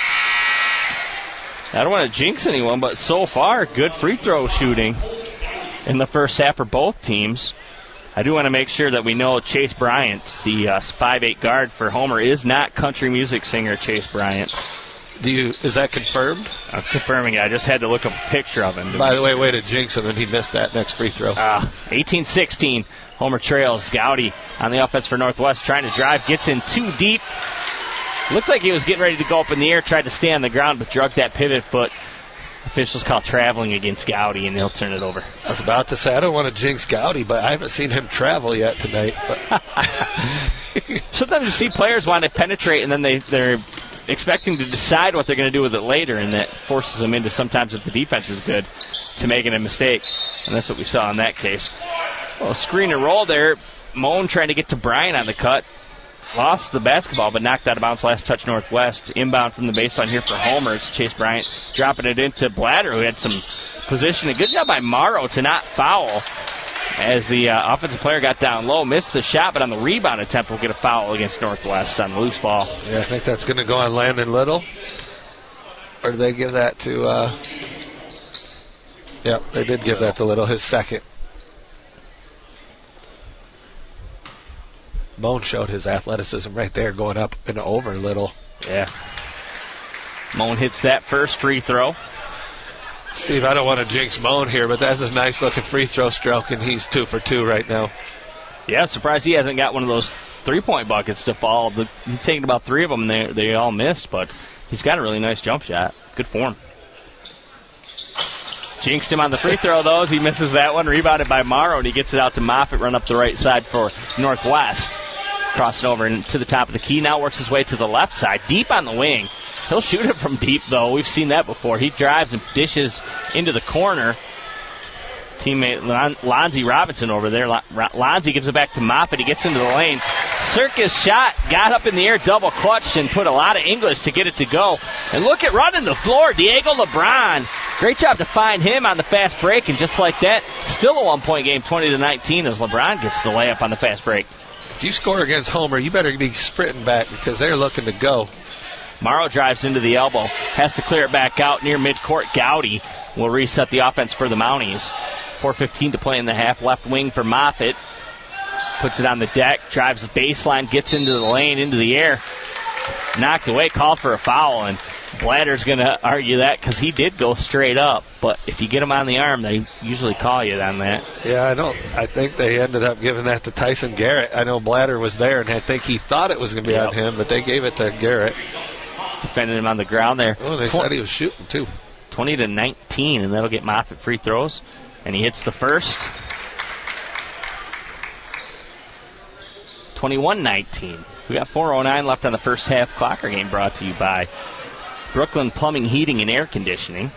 I don't want to jinx anyone, but so far, good free throw shooting in the first half for both teams. I do want to make sure that we know Chase Bryant, the uh, five eight guard for Homer, is not country music singer Chase Bryant. Do you? Is that confirmed? I'm confirming it. I just had to look up a picture of him. By the way, way to jinx him, and he missed that next free throw. Uh, eighteen sixteen, Homer trails. Gowdy on the offense for Northwest, trying to drive, gets in too deep. Looked like he was getting ready to go up in the air, tried to stay on the ground, but drugged that pivot foot. Officials call traveling against Gowdy, and he'll turn it over. I was about to say, I don't want to jinx Gowdy, but I haven't seen him travel yet tonight. Sometimes you see players want to penetrate, and then they, they're expecting to decide what they're going to do with it later, and that forces them into sometimes, if the defense is good, to making a mistake. And that's what we saw in that case. Well, screen and roll there. Moan trying to get to Bryant on the cut. Lost the basketball, but knocked out of bounds. Last touch Northwest. Inbound from the baseline here for Homer. It's Chase Bryant dropping it into Bladder, who had some positioning. Good job by Morrow to not foul as the uh, offensive player got down low. Missed the shot, but on the rebound attempt will get a foul against Northwest on the loose ball. Yeah, I think that's going to go on Landon Little. Or did they give that to... Uh... Yep, they did give that to Little, his second. Moan showed his athleticism right there, going up and over Little. Yeah. Moan hits that first free throw. Steve, I don't want to jinx Moan here, but that's a nice-looking free throw stroke, and he's two for two right now. Yeah, surprised he hasn't got one of those three-point buckets to fall. He's taken about three of them. They, they all missed, but he's got a really nice jump shot. Good form. Jinxed him on the free throw, though, as he misses that one. Rebounded by Morrow, and he gets it out to Moffitt, run up the right side for Northwest. Crossing over to the top of the key. Now works his way to the left side. Deep on the wing. He'll shoot it from deep, though. We've seen that before. He drives and dishes into the corner. Teammate Lon- Lonzie Robinson over there. Lon- Lonzie gives it back to Moffitt. He gets into the lane. Circus shot. Got up in the air, double clutched, and put a lot of English to get it to go. And look at running the floor. Diego LeBron. Great job to find him on the fast break. And just like that, still a one-point game, twenty to nineteen, as LeBron gets the layup on the fast break. If you score against Homer, you better be sprinting back because they're looking to go. Morrow drives into the elbow. Has to clear it back out near midcourt. Gowdy will reset the offense for the Mounties. four fifteen to play in the half. Left wing for Moffitt. Puts it on the deck. Drives the baseline. Gets into the lane, into the air. Knocked away. Called for a foul. And Bladder's going to argue that because he did go straight up. But if you get him on the arm, they usually call you on that. Yeah, I know. I think they ended up giving that to Tyson Garrett. I know Bladder was there, and I think he thought it was going to be yep. on him, but they gave it to Garrett. Defending him on the ground there. Oh, they Tw- said he was shooting, too. twenty to nineteen, and that'll get Moffitt free throws. And he hits the first. twenty-one nineteen. We got four oh nine left on the first half. Clocker game brought to you by Brooklyn Plumbing, Heating, and Air Conditioning.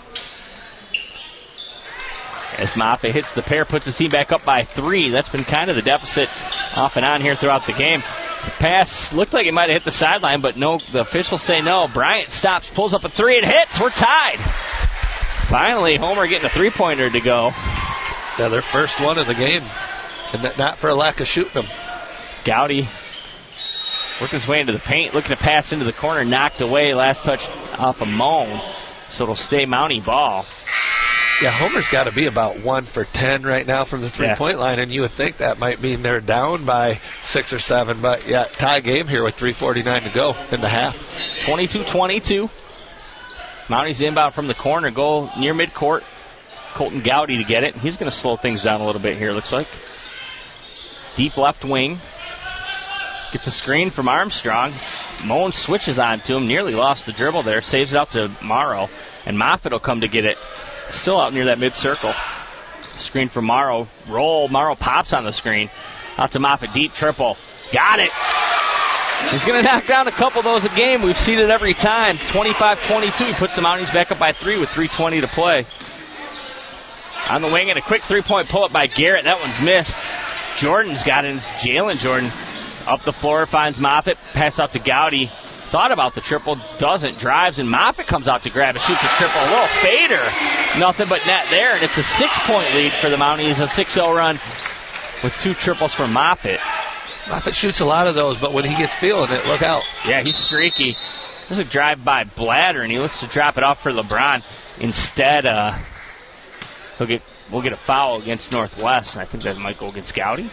As Moffitt hits the pair, puts his team back up by three. That's been kind of the deficit off and on here throughout the game. The pass looked like it might have hit the sideline, but no, the officials say no. Bryant stops, pulls up a three, and hits. We're tied. Finally, Homer getting a three-pointer to go. Yeah, their first one of the game. And that, not for a lack of shooting them. Gowdy working his way into the paint, looking to pass into the corner, knocked away. Last touch off a Moan, so it'll stay Mountie ball. Yeah, Homer's got to be about one for ten right now from the three-point yeah. line, and you would think that might mean they're down by six or seven. But, yeah, tie game here with three forty-nine to go in the half. twenty-two twenty-two. Mountie's inbound from the corner, goal near midcourt. Colton Gowdy to get it. He's going to slow things down a little bit here, looks like. Deep left wing. Gets a screen from Armstrong. Moan switches on to him. Nearly lost the dribble there. Saves it out to Morrow. And Moffitt will come to get it. Still out near that mid-circle. Screen from Morrow. Roll. Morrow pops on the screen. Out to Moffitt. Deep triple. Got it. He's going to knock down a couple of those a game. We've seen it every time. twenty-five twenty-two. He puts the Mounties back up by three with three twenty to play. On the wing and a quick three-point pull-up by Garrett. That one's missed. Jordan's got it. It's Jalen Jordan. Up the floor, finds Moffitt. Pass out to Gowdy. Thought about the triple, doesn't. Drives, and Moffitt comes out to grab it. Shoots a triple. A little fader. Nothing but net there, and it's a six-point lead for the Mounties. A six oh run with two triples from Moffitt. Moffitt shoots a lot of those, but when he gets feeling it, look out. Yeah, he's streaky. There's a drive by Bladder, and he looks to drop it off for LeBron. Instead, uh, he'll get we'll get a foul against Northwest, and I think that might go against Gowdy.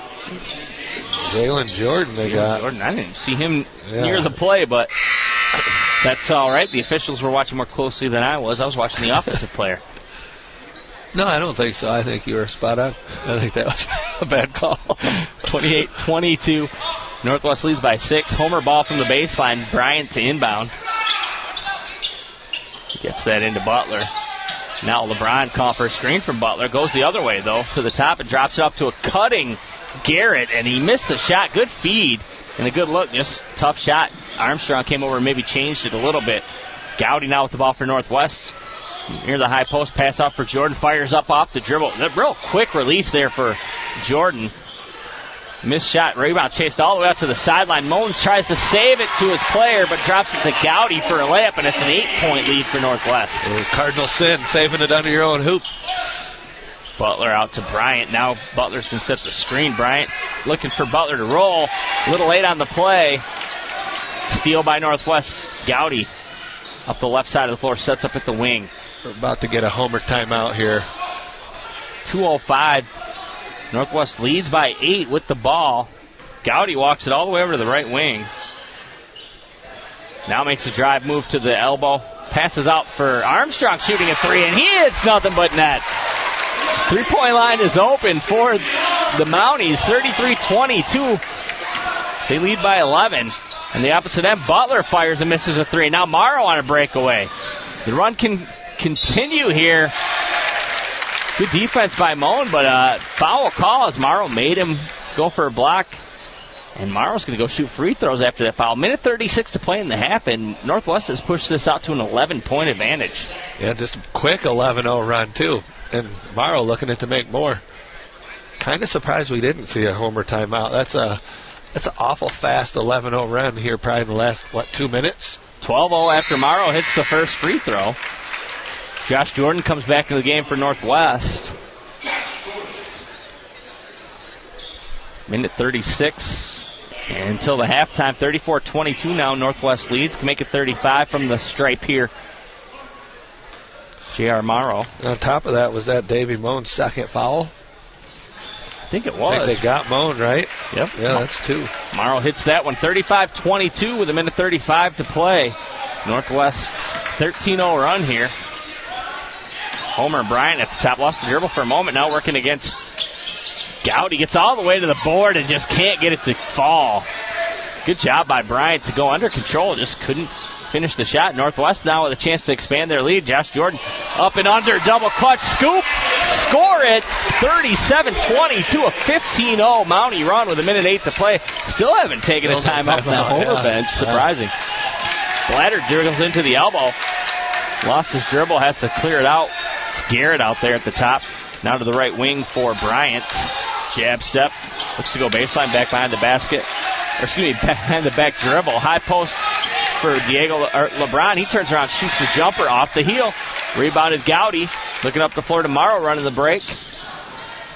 Jalen Jordan, they got. Jordan, I didn't see him yeah. near the play, but that's all right. The officials were watching more closely than I was. I was watching the offensive player. No, I don't think so. I think you were spot on. I think that was a bad call. twenty-eight twenty-two. Northwest leads by six. Homer ball from the baseline. Bryant to inbound. He gets that into Butler. Now LeBron call for a screen from Butler. Goes the other way, though, to the top and drops it up to a cutting Garrett, and he missed the shot. Good feed and a good look. Just tough shot. Armstrong came over and maybe changed it a little bit. Gowdy now with the ball for Northwest. Near the high post, pass off for Jordan. Fires up off the dribble. A real quick release there for Jordan. Missed shot. Rebound chased all the way out to the sideline. Moans tries to save it to his player, but drops it to Gowdy for a layup, and it's an eight-point lead for Northwest. Cardinal sin, saving it under your own hoop. Butler out to Bryant. Now Butler's going to set the screen. Bryant looking for Butler to roll. A little late on the play. Steal by Northwest. Gowdy up the left side of the floor, sets up at the wing. We're about to get a Homer timeout here. two oh five. Northwest leads by eight with the ball. Gowdy walks it all the way over to the right wing. Now makes a drive move to the elbow. Passes out for Armstrong shooting a three, and he hits nothing but net. Three-point line is open for the Mounties, thirty-three twenty-two. They lead by eleven. And the opposite end, Butler fires and misses a three. Now Morrow on a breakaway. The run can continue here. Good defense by Moan, but uh, foul call as Morrow made him go for a block. And Morrow's going to go shoot free throws after that foul. Minute thirty-six to play in the half, and Northwest has pushed this out to an eleven-point advantage. Yeah, just a quick eleven oh run, too. And Morrow looking to make more. Kind of surprised we didn't see a Homer timeout. That's a that's an awful fast eleven oh run here probably in the last, what, two minutes? twelve oh after Morrow hits the first free throw. Josh Jordan comes back into the game for Northwest. Minute thirty-six. And until the halftime, thirty-four twenty-two now. Northwest leads. Can make it thirty-five from the stripe here. J R. Morrow. And on top of that, was that Davey Moan's second foul? I think it was. I think they got Moan, right? Yep. Yeah, that's two. Morrow hits that one. thirty-five twenty-two with a minute thirty-five to play. Northwest thirteen oh run here. Homer Bryant at the top. Lost the dribble for a moment. Now working against Gowdy. Gets all the way to the board and just can't get it to fall. Good job by Bryant to go under control. Just couldn't finish the shot. Northwest now with a chance to expand their lead. Josh Jordan up and under. Double clutch. Scoop. Score it. thirty-seven twenty-two. A fifteen oh Mountie run with a minute eight to play. Still haven't taken Still a time off the Homer yeah. bench. Surprising. Yeah. Bladder dribbles into the elbow. Lost his dribble. Has to clear it out. It's Garrett out there at the top. Now to the right wing for Bryant. Jab step. Looks to go baseline back behind the basket. Or excuse me, behind the back dribble. High post for Diego or LeBron. He turns around, shoots the jumper off the heel. Rebounded Gowdy. Looking up the floor to Morrow running the break.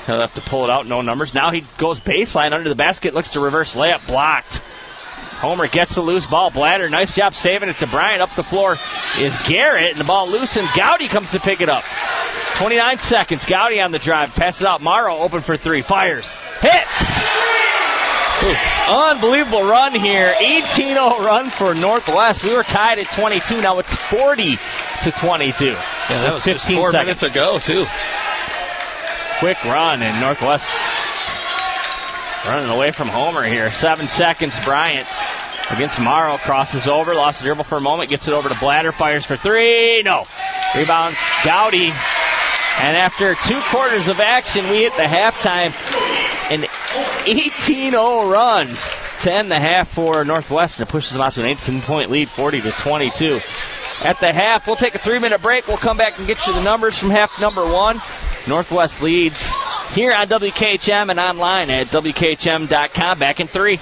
He'll have to pull it out, no numbers. Now he goes baseline under the basket, looks to reverse layup, blocked. Homer gets the loose ball. Blatter, nice job saving it to Bryant. Up the floor is Garrett, and the ball loose, and Gowdy comes to pick it up. twenty-nine seconds. Gowdy on the drive. Passes out. Morrow open for three. Fires. Hits. Ooh, unbelievable run here. eighteen oh run for Northwest. We were tied at twenty-two. Now it's forty to twenty-two. Yeah, that was just four seconds. minutes ago, too. Quick run, and Northwest running away from Homer here. Seven seconds. Bryant against Morrow. Crosses over. Lost the dribble for a moment. Gets it over to Blatter. Fires for three. No. Rebound. Gowdy. And after two quarters of action, we hit the halftime. An eighteen oh run to end the half for Northwest, and it pushes them out to an eighteen-point lead, forty to twenty-two. At the half, we'll take a three-minute break. We'll come back and get you the numbers from half number one. Northwest leads here on W K H M and online at W K H M dot com. Back in three.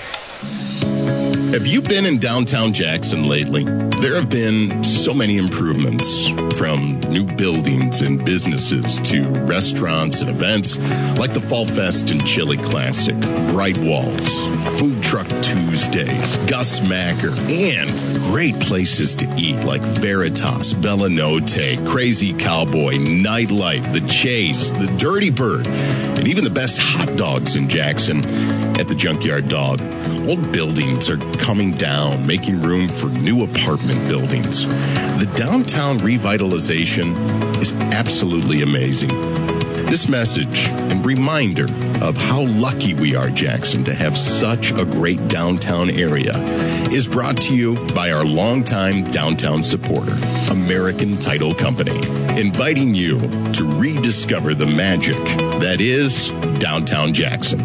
Have you been in downtown Jackson lately? There have been so many improvements, from new buildings and businesses to restaurants and events like the Fall Fest and Chili Classic, Bright Walls, Food Truck Tuesdays, Gus Macker, and great places to eat like Veritas, Bella Notte, Crazy Cowboy, Nightlight, The Chase, The Dirty Bird, and even the best hot dogs in Jackson at the Junkyard Dog. Old buildings are coming down, making room for new apartment buildings. The downtown revitalization is absolutely amazing. This message and reminder of how lucky we are, Jackson, to have such a great downtown area is brought to you by our longtime downtown supporter, American Title Company, inviting you to rediscover the magic that is downtown Jackson.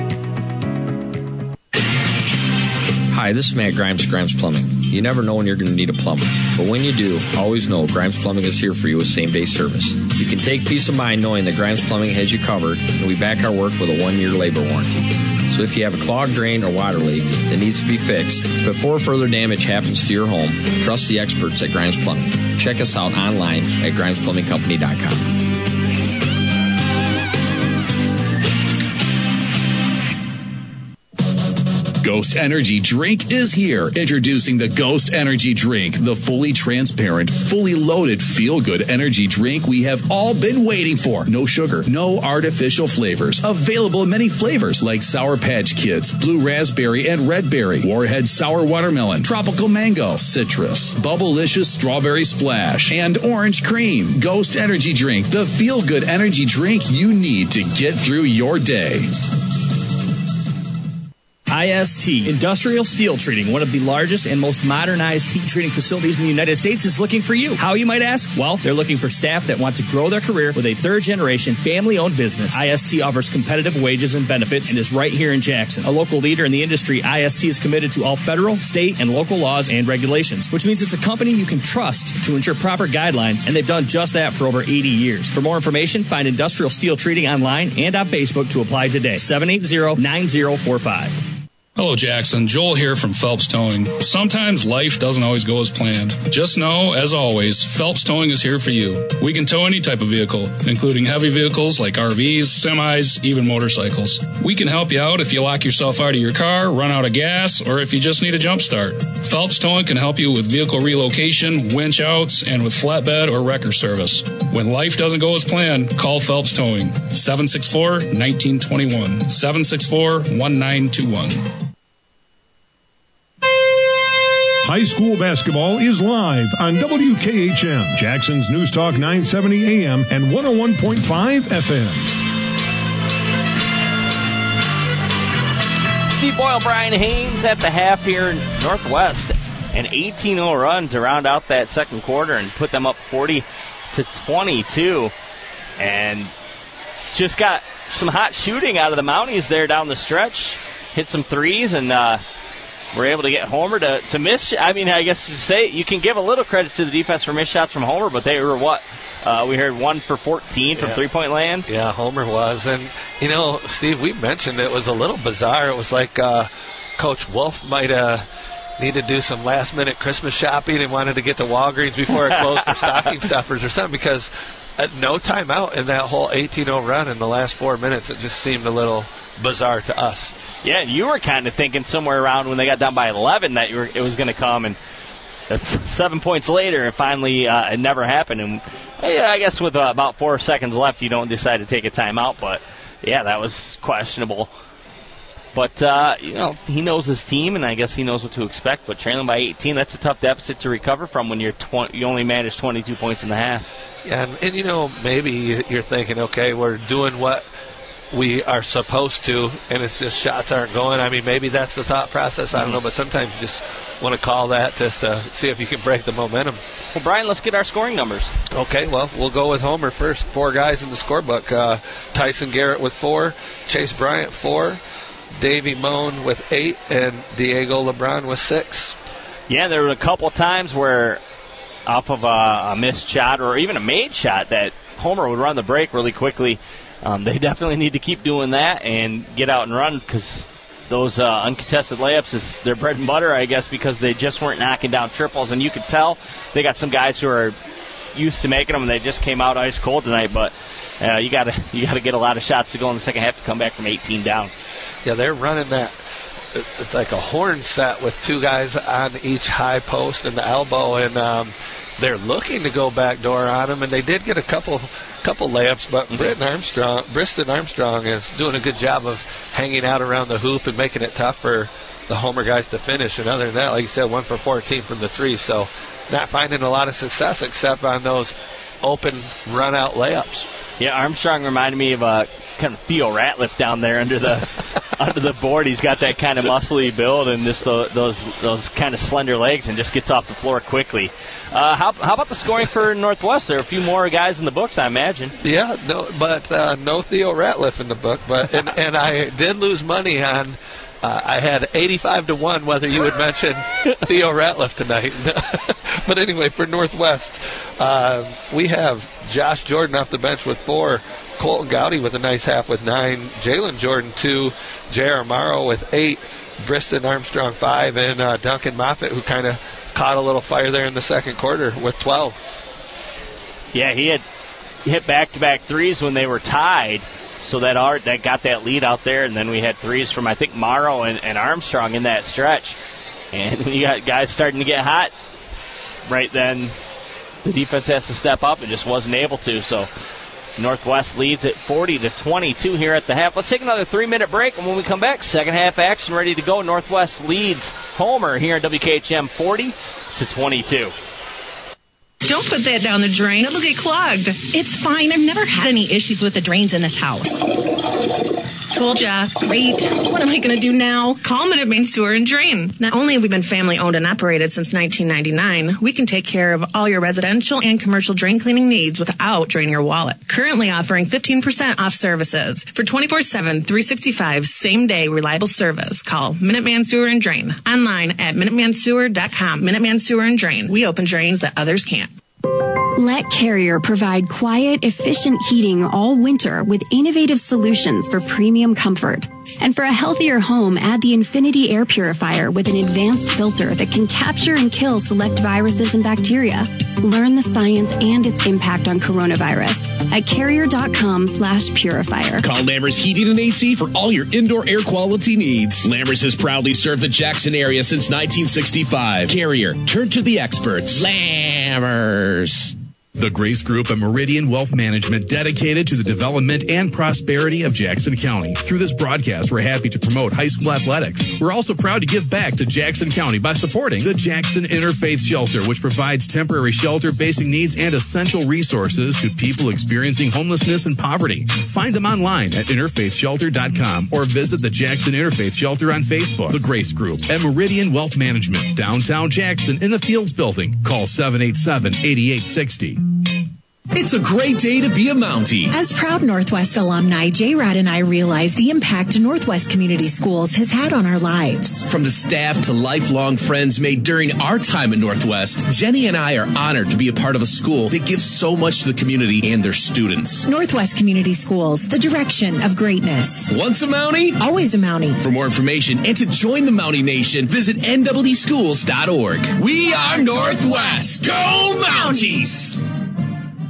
Hi, this is Matt Grimes, Grimes Plumbing. You never know when you're going to need a plumber, but when you do, always know Grimes Plumbing is here for you with same-day service. You can take peace of mind knowing that Grimes Plumbing has you covered, and we back our work with a one-year labor warranty. So if you have a clogged drain or water leak that needs to be fixed, before further damage happens to your home, trust the experts at Grimes Plumbing. Check us out online at grimes plumbing company dot com. Ghost Energy Drink is here. Introducing the Ghost Energy Drink, the fully transparent, fully loaded, feel-good energy drink we have all been waiting for. No sugar, no artificial flavors. Available in many flavors like Sour Patch Kids, Blue Raspberry and Red Berry, Warhead Sour Watermelon, Tropical Mango, Citrus, Bubblicious Strawberry Splash, and Orange Cream. Ghost Energy Drink, the feel-good energy drink you need to get through your day. I S T, Industrial Steel Treating, one of the largest and most modernized heat treating facilities in the United States, is looking for you. How, you might ask? Well, they're looking for staff that want to grow their career with a third-generation, family-owned business. I S T offers competitive wages and benefits and is right here in Jackson. A local leader in the industry, I S T is committed to all federal, state, and local laws and regulations, which means it's a company you can trust to ensure proper guidelines, and they've done just that for over eighty years. For more information, find Industrial Steel Treating online and on Facebook to apply today. seven eight zero, nine zero four five. Hello, Jackson. Joel here from Phelps Towing. Sometimes life doesn't always go as planned. Just know, as always, Phelps Towing is here for you. We can tow any type of vehicle, including heavy vehicles like R Vs, semis, even motorcycles. We can help you out if you lock yourself out of your car, run out of gas, or if you just need a jump start. Phelps Towing can help you with vehicle relocation, winch outs, and with flatbed or wrecker service. When life doesn't go as planned, call Phelps Towing. seven six four, one nine two one. seven six four, one nine two one. High school basketball is live on W K H M, Jackson's News Talk nine seventy A M and one oh one point five F M. Steve Boyle, Brian Haynes at the half here in Northwest. An eighteen oh run to round out that second quarter and put them up forty to twenty-two. And just got some hot shooting out of the Mounties there down the stretch. Hit some threes and uh, were able to get Homer to, to miss. I mean, I guess to say you can give a little credit to the defense for missed shots from Homer, but they were what? Uh, we heard one for fourteen from yeah. three-point land. Yeah, Homer was. And, you know, Steve, we mentioned it was a little bizarre. It was like uh, Coach Wolf might uh, need to do some last-minute Christmas shopping and wanted to get to Walgreens before it closed for stocking stuffers or something, because uh, no timeout in that whole eighteen oh run in the last four minutes. It just seemed a little bizarre to us. Yeah, you were kind of thinking somewhere around when they got down by eleven that you were, it was going to come, and seven points later, it finally uh, it never happened. And yeah, I guess with uh, about four seconds left, you don't decide to take a timeout. But yeah, that was questionable. But uh, you know, he knows his team, and I guess he knows what to expect. But trailing by eighteen, that's a tough deficit to recover from when you're tw- you only manage twenty-two points in the half. Yeah, and, and you know, maybe you're thinking, okay, we're doing what we are supposed to, and it's just shots aren't going. I mean, maybe that's the thought process. I don't know, but sometimes you just want to call that just to see if you can break the momentum. Well, Brian, let's get our scoring numbers. Okay, well, we'll go with Homer first. Four guys in the scorebook. Uh, Tyson Garrett with four, Chase Bryant four, Davey Moan with eight, and Diego LeBron with six. Yeah, there were a couple times where off of a, a missed shot or even a made shot that Homer would run the break really quickly. Um, they definitely need to keep doing that and get out and run, because those uh, uncontested layups is their bread and butter, I guess, because they just weren't knocking down triples. And you could tell they got some guys who are used to making them, and they just came out ice cold tonight. But uh, you got to you got to get a lot of shots to go in the second half to come back from eighteen down. Yeah, they're running that. It's like a horn set with two guys on each high post and the elbow, and um, they're looking to go backdoor on them, and they did get a couple couple layups, but mm-hmm. Britton Armstrong, Briston Armstrong is doing a good job of hanging out around the hoop and making it tough for the Homer guys to finish. And other than that, like you said, one for fourteen from the three, so not finding a lot of success except on those open run-out layups. Yeah, Armstrong reminded me of a kind of Theo Ratliff down there under the under the board. He's got that kind of muscly build and just the, those those kind of slender legs, and just gets off the floor quickly. Uh, how how about the scoring for Northwest? There are a few more guys in the books, I imagine. Yeah, no, but uh, no Theo Ratliff in the book. But and, and I did lose money on. Uh, I had eighty-five to one whether you would mention Theo Ratliff tonight. But anyway, for Northwest, uh, we have Josh Jordan off the bench with four, Colton Gowdy with a nice half with nine, Jalen Jordan two, J R. Morrow with eight, Briston Armstrong five, and uh, Duncan Moffitt, who kind of caught a little fire there in the second quarter with twelve. Yeah, he had hit back-to-back threes when they were tied. So that art that got that lead out there, and then we had threes from I think Morrow and, and Armstrong in that stretch, and you got guys starting to get hot. Right then, the defense has to step up and just wasn't able to. So Northwest leads at forty to twenty-two here at the half. Let's take another three-minute break, and when we come back, second half action ready to go. Northwest leads Homer here at W K H M forty to twenty-two. Don't put that down the drain. It'll get clogged. It's fine. I've never had any issues with the drains in this house. Told ya. Great. What am I going to do now? Call Minute Main Sewer and Drain. Not only have we been family owned and operated since nineteen ninety-nine, we can take care of all your residential and commercial drain cleaning needs without draining your wallet. Currently offering fifteen percent off services. For twenty-four seven, three sixty-five, same-day reliable service, call Minuteman Sewer and Drain. Online at minuteman sewer dot com. Minuteman Sewer and Drain. We open drains that others can't. Let Carrier provide quiet, efficient heating all winter with innovative solutions for premium comfort. And for a healthier home, add the Infinity Air Purifier with an advanced filter that can capture and kill select viruses and bacteria. Learn the science and its impact on coronavirus at carrier.com slash purifier. Call Lammers Heating and A C for all your indoor air quality needs. Lammers has proudly served the Jackson area since nineteen sixty-five. Carrier, turn to the experts. Lammers. The Grace Group and Meridian Wealth Management, dedicated to the development and prosperity of Jackson County. Through this broadcast, we're happy to promote high school athletics. We're also proud to give back to Jackson County by supporting the Jackson Interfaith Shelter, which provides temporary shelter, basic needs, and essential resources to people experiencing homelessness and poverty. Find them online at interfaith shelter dot com or visit the Jackson Interfaith Shelter on Facebook. The Grace Group and Meridian Wealth Management, downtown Jackson in the Fields Building. Call seven eight seven, eight eight six zero. It's a great day to be a Mountie. As proud Northwest alumni, J-Rod and I realize the impact Northwest Community Schools has had on our lives. From the staff to lifelong friends made during our time at Northwest, Jenny and I are honored to be a part of a school that gives so much to the community and their students. Northwest Community Schools, the direction of greatness. Once a Mountie? Always a Mountie. For more information and to join the Mountie Nation, visit N W schools dot org. We are Northwest. Go Mounties!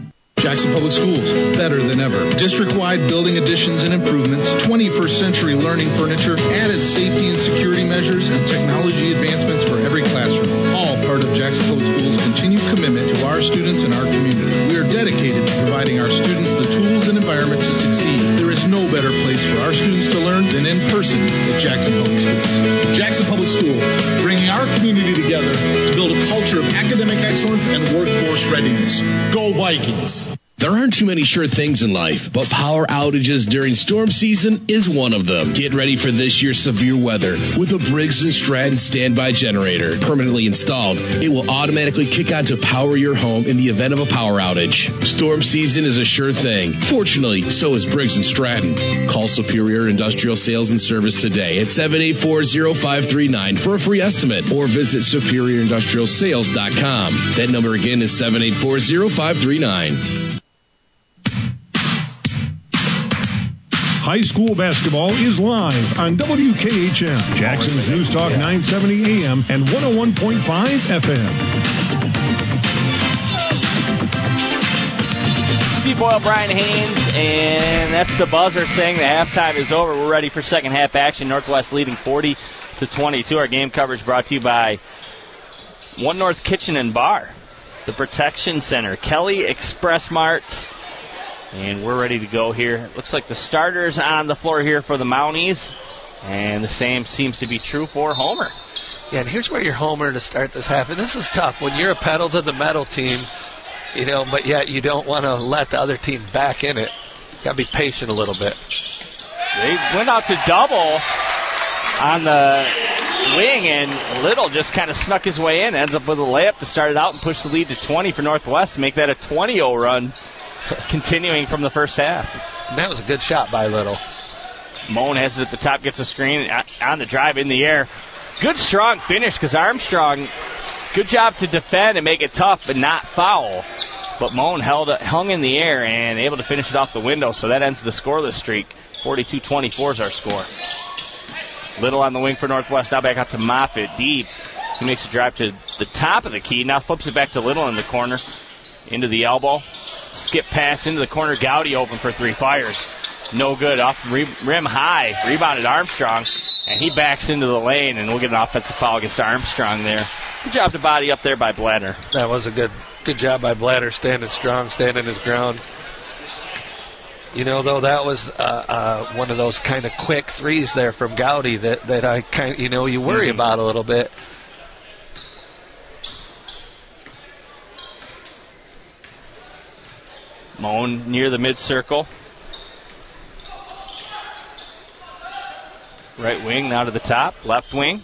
Jackson Public Schools, better than ever. District-wide building additions and improvements, twenty-first century learning furniture, added safety and security measures, and technology advancements for every classroom. All part of Jackson Public Schools' continued commitment to our students and our community. We are dedicated to providing our students the tools and environment to succeed. There is no better place for our students to learn than in person at Jackson Public Schools. Jackson Public Schools, bringing our community together to build a culture of academic excellence and workforce readiness. Go Vikings! There aren't too many sure things in life, but power outages during storm season is one of them. Get ready for this year's severe weather with a Briggs and Stratton standby generator. Permanently installed, it will automatically kick on to power your home in the event of a power outage. Storm season is a sure thing. Fortunately, so is Briggs and Stratton. Call Superior Industrial Sales and Service today at seven eight four, zero five three nine for a free estimate or visit superior industrial sales dot com. That number again is seven eight four, zero five three nine. High school basketball is live on W K H M, Jackson's News Talk nine seventy A M and one oh one point five F M. Steve Boyle, Brian Haynes, and that's the buzzer saying the halftime is over. We're ready for second half action. Northwest leading forty to twenty-two. Our game coverage brought to you by One North Kitchen and Bar, the Protection Center, Kelly Express Marts. And we're ready to go here. Looks like the starters on the floor here for the Mounties. And the same seems to be true for Homer. Yeah, and here's where you're Homer to start this half. And this is tough when you're a pedal to the metal team, you know, but yet you don't want to let the other team back in it. Got to be patient a little bit. They went out to double on the wing, and Little just kind of snuck his way in. Ends up with a layup to start it out and push the lead to twenty for Northwest to make that a twenty oh run. Continuing from the first half. And that was a good shot by Little. Moan has it at the top, gets a screen on the drive in the air. Good, strong finish because Armstrong, good job to defend and make it tough but not foul. But Moan held it, hung in the air and able to finish it off the window, so that ends the scoreless streak. forty-two twenty-four is our score. Little on the wing for Northwest, now back out to Moffitt, deep. He makes a drive to the top of the key, now flips it back to Little in the corner, into the elbow. Skip pass into the corner. Gowdy open for three. Fires. No good. Off rim high. Rebounded Armstrong. And he backs into the lane, and we'll get an offensive foul against Armstrong there. Good job to body up there by Bladder. That was a good good job by Bladder, standing strong, standing his ground. You know, though, that was uh, uh, one of those kind of quick threes there from Gowdy that, that I kind of, you know, you worry mm-hmm. about a little bit. Moan near the mid-circle. Right wing now to the top. Left wing.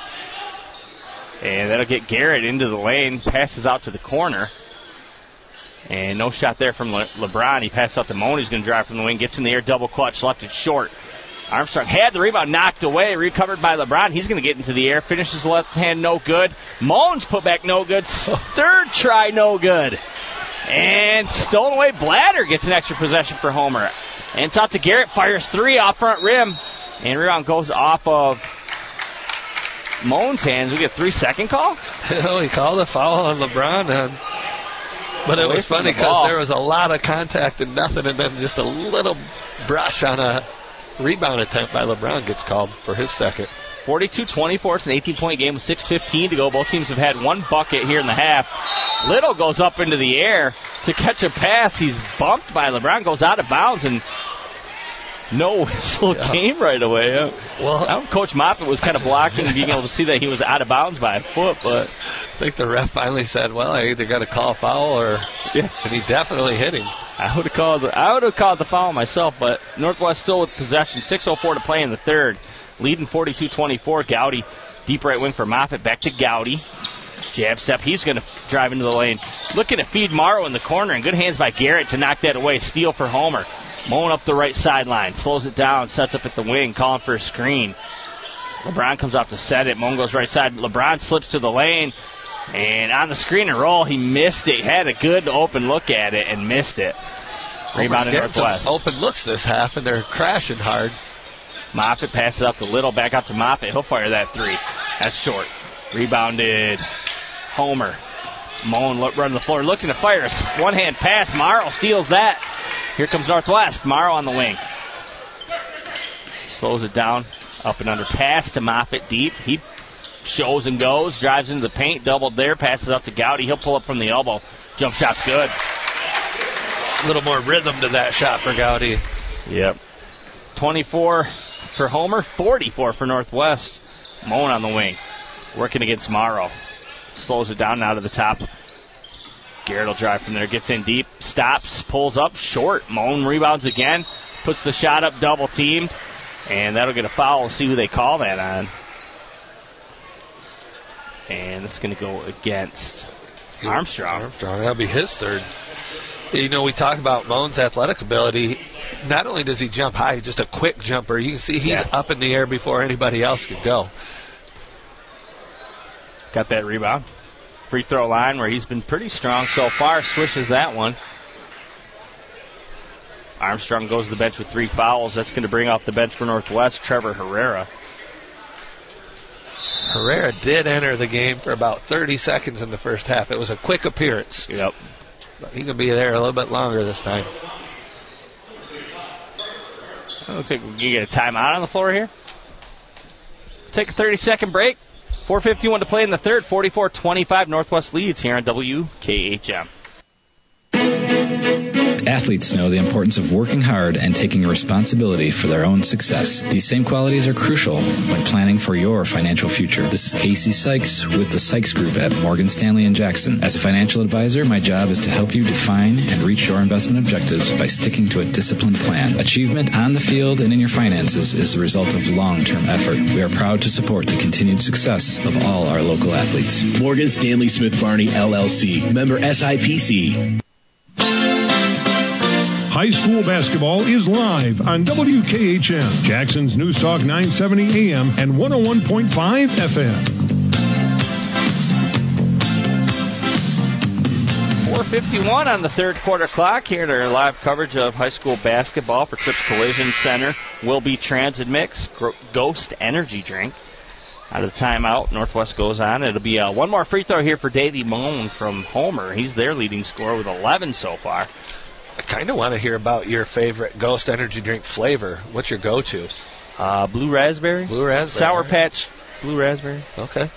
And that'll get Garrett into the lane. Passes out to the corner. And no shot there from Le- LeBron. He passes out to Moan. He's going to drive from the wing. Gets in the air. Double clutch. Left it short. Armstrong had the rebound knocked away. Recovered by LeBron. He's going to get into the air. Finishes the left hand. No good. Moan's put back. No good. Third try. No good. And stolen away. Bladder gets an extra possession for Homer. And it's out to Garrett. Fires three off front rim. And rebound goes off of Moan's hands. We get a three-second call? Oh, he called a foul on LeBron. And, but it was funny because there was a lot of contact and nothing, and then just a little brush on a rebound attempt by LeBron gets called for his second. forty-two twenty-four. It's an eighteen-point game with six fifteen to go. Both teams have had one bucket here in the half. Little goes up into the air to catch a pass. He's bumped by LeBron, goes out of bounds, and no whistle yeah. came right away. Yeah. Well, I don't, Coach Moffitt was kind of blocking and being able to see that he was out of bounds by a foot, but I think the ref finally said, "Well, I either got to call foul or," yeah. and he definitely hit him. I would have called. I would have called the foul myself, but Northwest still with possession. six oh four to play in the third, leading forty-two twenty-four. Gowdy, deep right wing for Moffitt. Back to Gowdy. Jab step. He's going to drive into the lane. Looking to feed Morrow in the corner, and good hands by Garrett to knock that away. Steal for Homer. Mowing up the right sideline. Slows it down. Sets up at the wing. Calling for a screen. LeBron comes off to set it. Moan goes right side. LeBron slips to the lane. And on the screen and roll, he missed it. He had a good open look at it and missed it. Rebound in Northwest. Open looks this half, and they're crashing hard. Moffitt passes up to Little. Back out to Moffitt. He'll fire that three. That's short. Rebounded Homer. Moan running the floor, looking to fire a one-hand pass. Morrow steals that. Here comes Northwest. Morrow on the wing. Slows it down. Up and under pass to Moffitt deep. He shows and goes. Drives into the paint. Doubled there. Passes out to Gowdy. He'll pull up from the elbow. Jump shot's good. A little more rhythm to that shot for Gowdy. Yep. twenty-four for Homer. forty-four for Northwest. Moan on the wing. Working against Morrow. Slows it down now to the top. Garrett will drive from there. Gets in deep. Stops. Pulls up. Short. Moan rebounds again. Puts the shot up. Double teamed. And that'll get a foul. We'll see who they call that on. And it's going to go against Armstrong. Armstrong. That'll be his third. You know, we talked about Moan's athletic ability. Not only does he jump high, he's just a quick jumper. You can see he's yeah. up in the air before anybody else could go. Got that rebound. Free throw line where he's been pretty strong so far. Swishes that one. Armstrong goes to the bench with three fouls. That's going to bring off the bench for Northwest, Trevor Herrera. Herrera did enter the game for about thirty seconds in the first half. It was a quick appearance. Yep. But he can be there a little bit longer this time. I don't think you get a timeout on the floor here. Take a thirty-second break. four fifty-one to play in the third. forty-four twenty-five Northwest leads here on W K H M. Athletes know the importance of working hard and taking responsibility for their own success. These same qualities are crucial when planning for your financial future. This is Casey Sykes with the Sykes Group at Morgan Stanley and Jackson. As a financial advisor, my job is to help you define and reach your investment objectives by sticking to a disciplined plan. Achievement on the field and in your finances is the result of long-term effort. We are proud to support the continued success of all our local athletes. Morgan Stanley Smith Barney, L L C. Member S I P C. High school basketball is live on W K H M, Jackson's News Talk nine seventy A M and one oh one point five F M. four fifty-one on the third quarter clock here at our live coverage of high school basketball for Trips Collision Center. Will be Transit Mix, Ghost Energy Drink. Out of the timeout, Northwest goes on. It'll be uh, one more free throw here for Davey Moan from Homer. He's their leading scorer with eleven so far. I kind of want to hear about your favorite Ghost Energy Drink flavor. What's your go-to? Uh, blue raspberry. Blue raspberry. Sour Patch blue raspberry. Okay.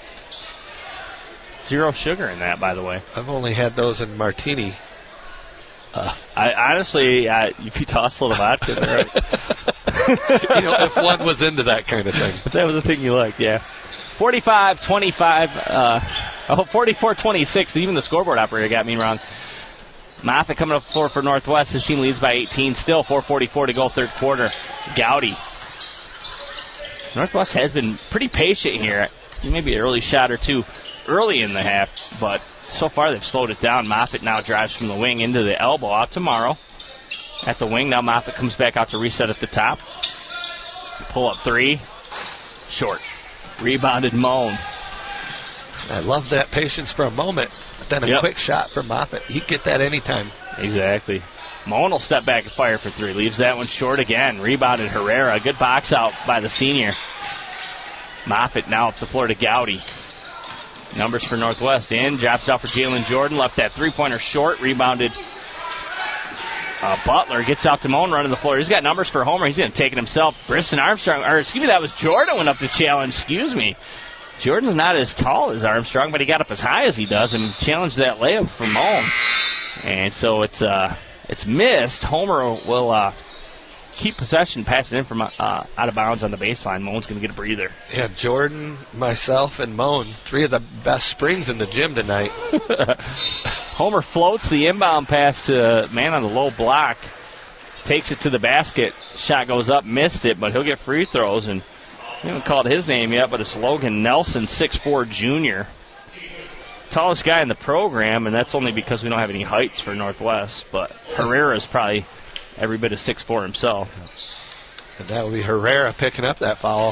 Zero sugar in that, by the way. I've only had those in martini. Uh, I honestly, uh, if you toss a little vodka, they're right. You know, if one was into that kind of thing. If that was a thing you liked, yeah. forty-five twenty-five. Uh, oh, forty-four twenty-six. Even the scoreboard operator got me wrong. Moffitt coming up the floor for Northwest. His team leads by eighteen. Still four forty-four to go third quarter. Gowdy. Northwest has been pretty patient here. Maybe an early shot or two early in the half, but so far they've slowed it down. Moffitt now drives from the wing into the elbow out to Morrow. At the wing, now Moffitt comes back out to reset at the top. Pull up three. Short. Rebounded Moan. I love that patience for a moment. Then a yep. quick shot from Moffitt. He'd get that anytime. Exactly. Moan will step back and fire for three. Leaves that one short again. Rebounded Herrera. Good box out by the senior. Moffitt now up the floor to Gowdy. Numbers for Northwest. In. Drops out for Jalen Jordan. Left that three-pointer short. Rebounded uh, Butler. Gets out to Moan running the floor. He's got numbers for Homer. He's going to take it himself. Briston Armstrong. Or excuse me, that was Jordan went up to challenge. Excuse me. Jordan's not as tall as Armstrong, but he got up as high as he does and challenged that layup from Moan. And so it's uh, it's missed. Homer will uh, keep possession, pass it in from uh, out of bounds on the baseline. Moan's going to get a breather. Yeah, Jordan, myself, and Moan, three of the best springs in the gym tonight. Homer floats the inbound pass to man on the low block, takes it to the basket. Shot goes up, missed it, but he'll get free throws. And we haven't called his name yet, but it's Logan Nelson, six foot four junior. Tallest guy in the program, and that's only because we don't have any heights for Northwest. But Herrera's probably every bit of six foot four himself. And that would be Herrera picking up that foul.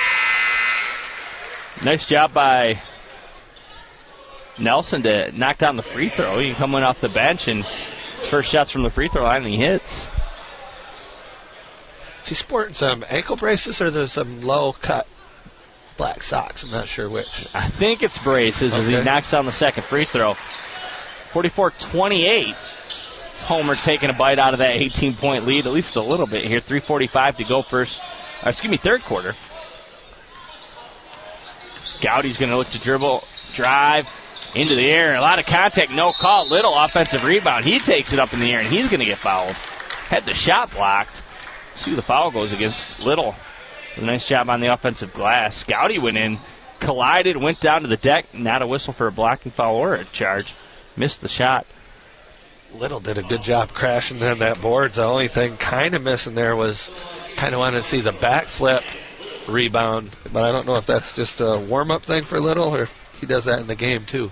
Nice job by Nelson to knock down the free throw. He can come in off the bench, and his first shot's from the free throw line, and he hits. Is he sporting some ankle braces, or there's some low cut Black Sox. I'm not sure which. I think it's Braces okay. as he knocks down the second free throw. forty-four twenty-eight. Homer taking a bite out of that eighteen-point lead, at least a little bit here. three forty-five to go first. Or excuse me, third quarter. Gowdy's going to look to dribble, drive into the air. A lot of contact, no call. Little offensive rebound. He takes it up in the air, and he's going to get fouled. Had the shot blocked. See who the foul goes against. Little. A nice job on the offensive glass. Gowdy went in, collided, went down to the deck. Not a whistle for a blocking foul or a charge. Missed the shot. Little did a good job crashing on that boards. The only thing kind of missing there was kind of wanted to see the backflip rebound, but I don't know if that's just a warm-up thing for Little or if he does that in the game too.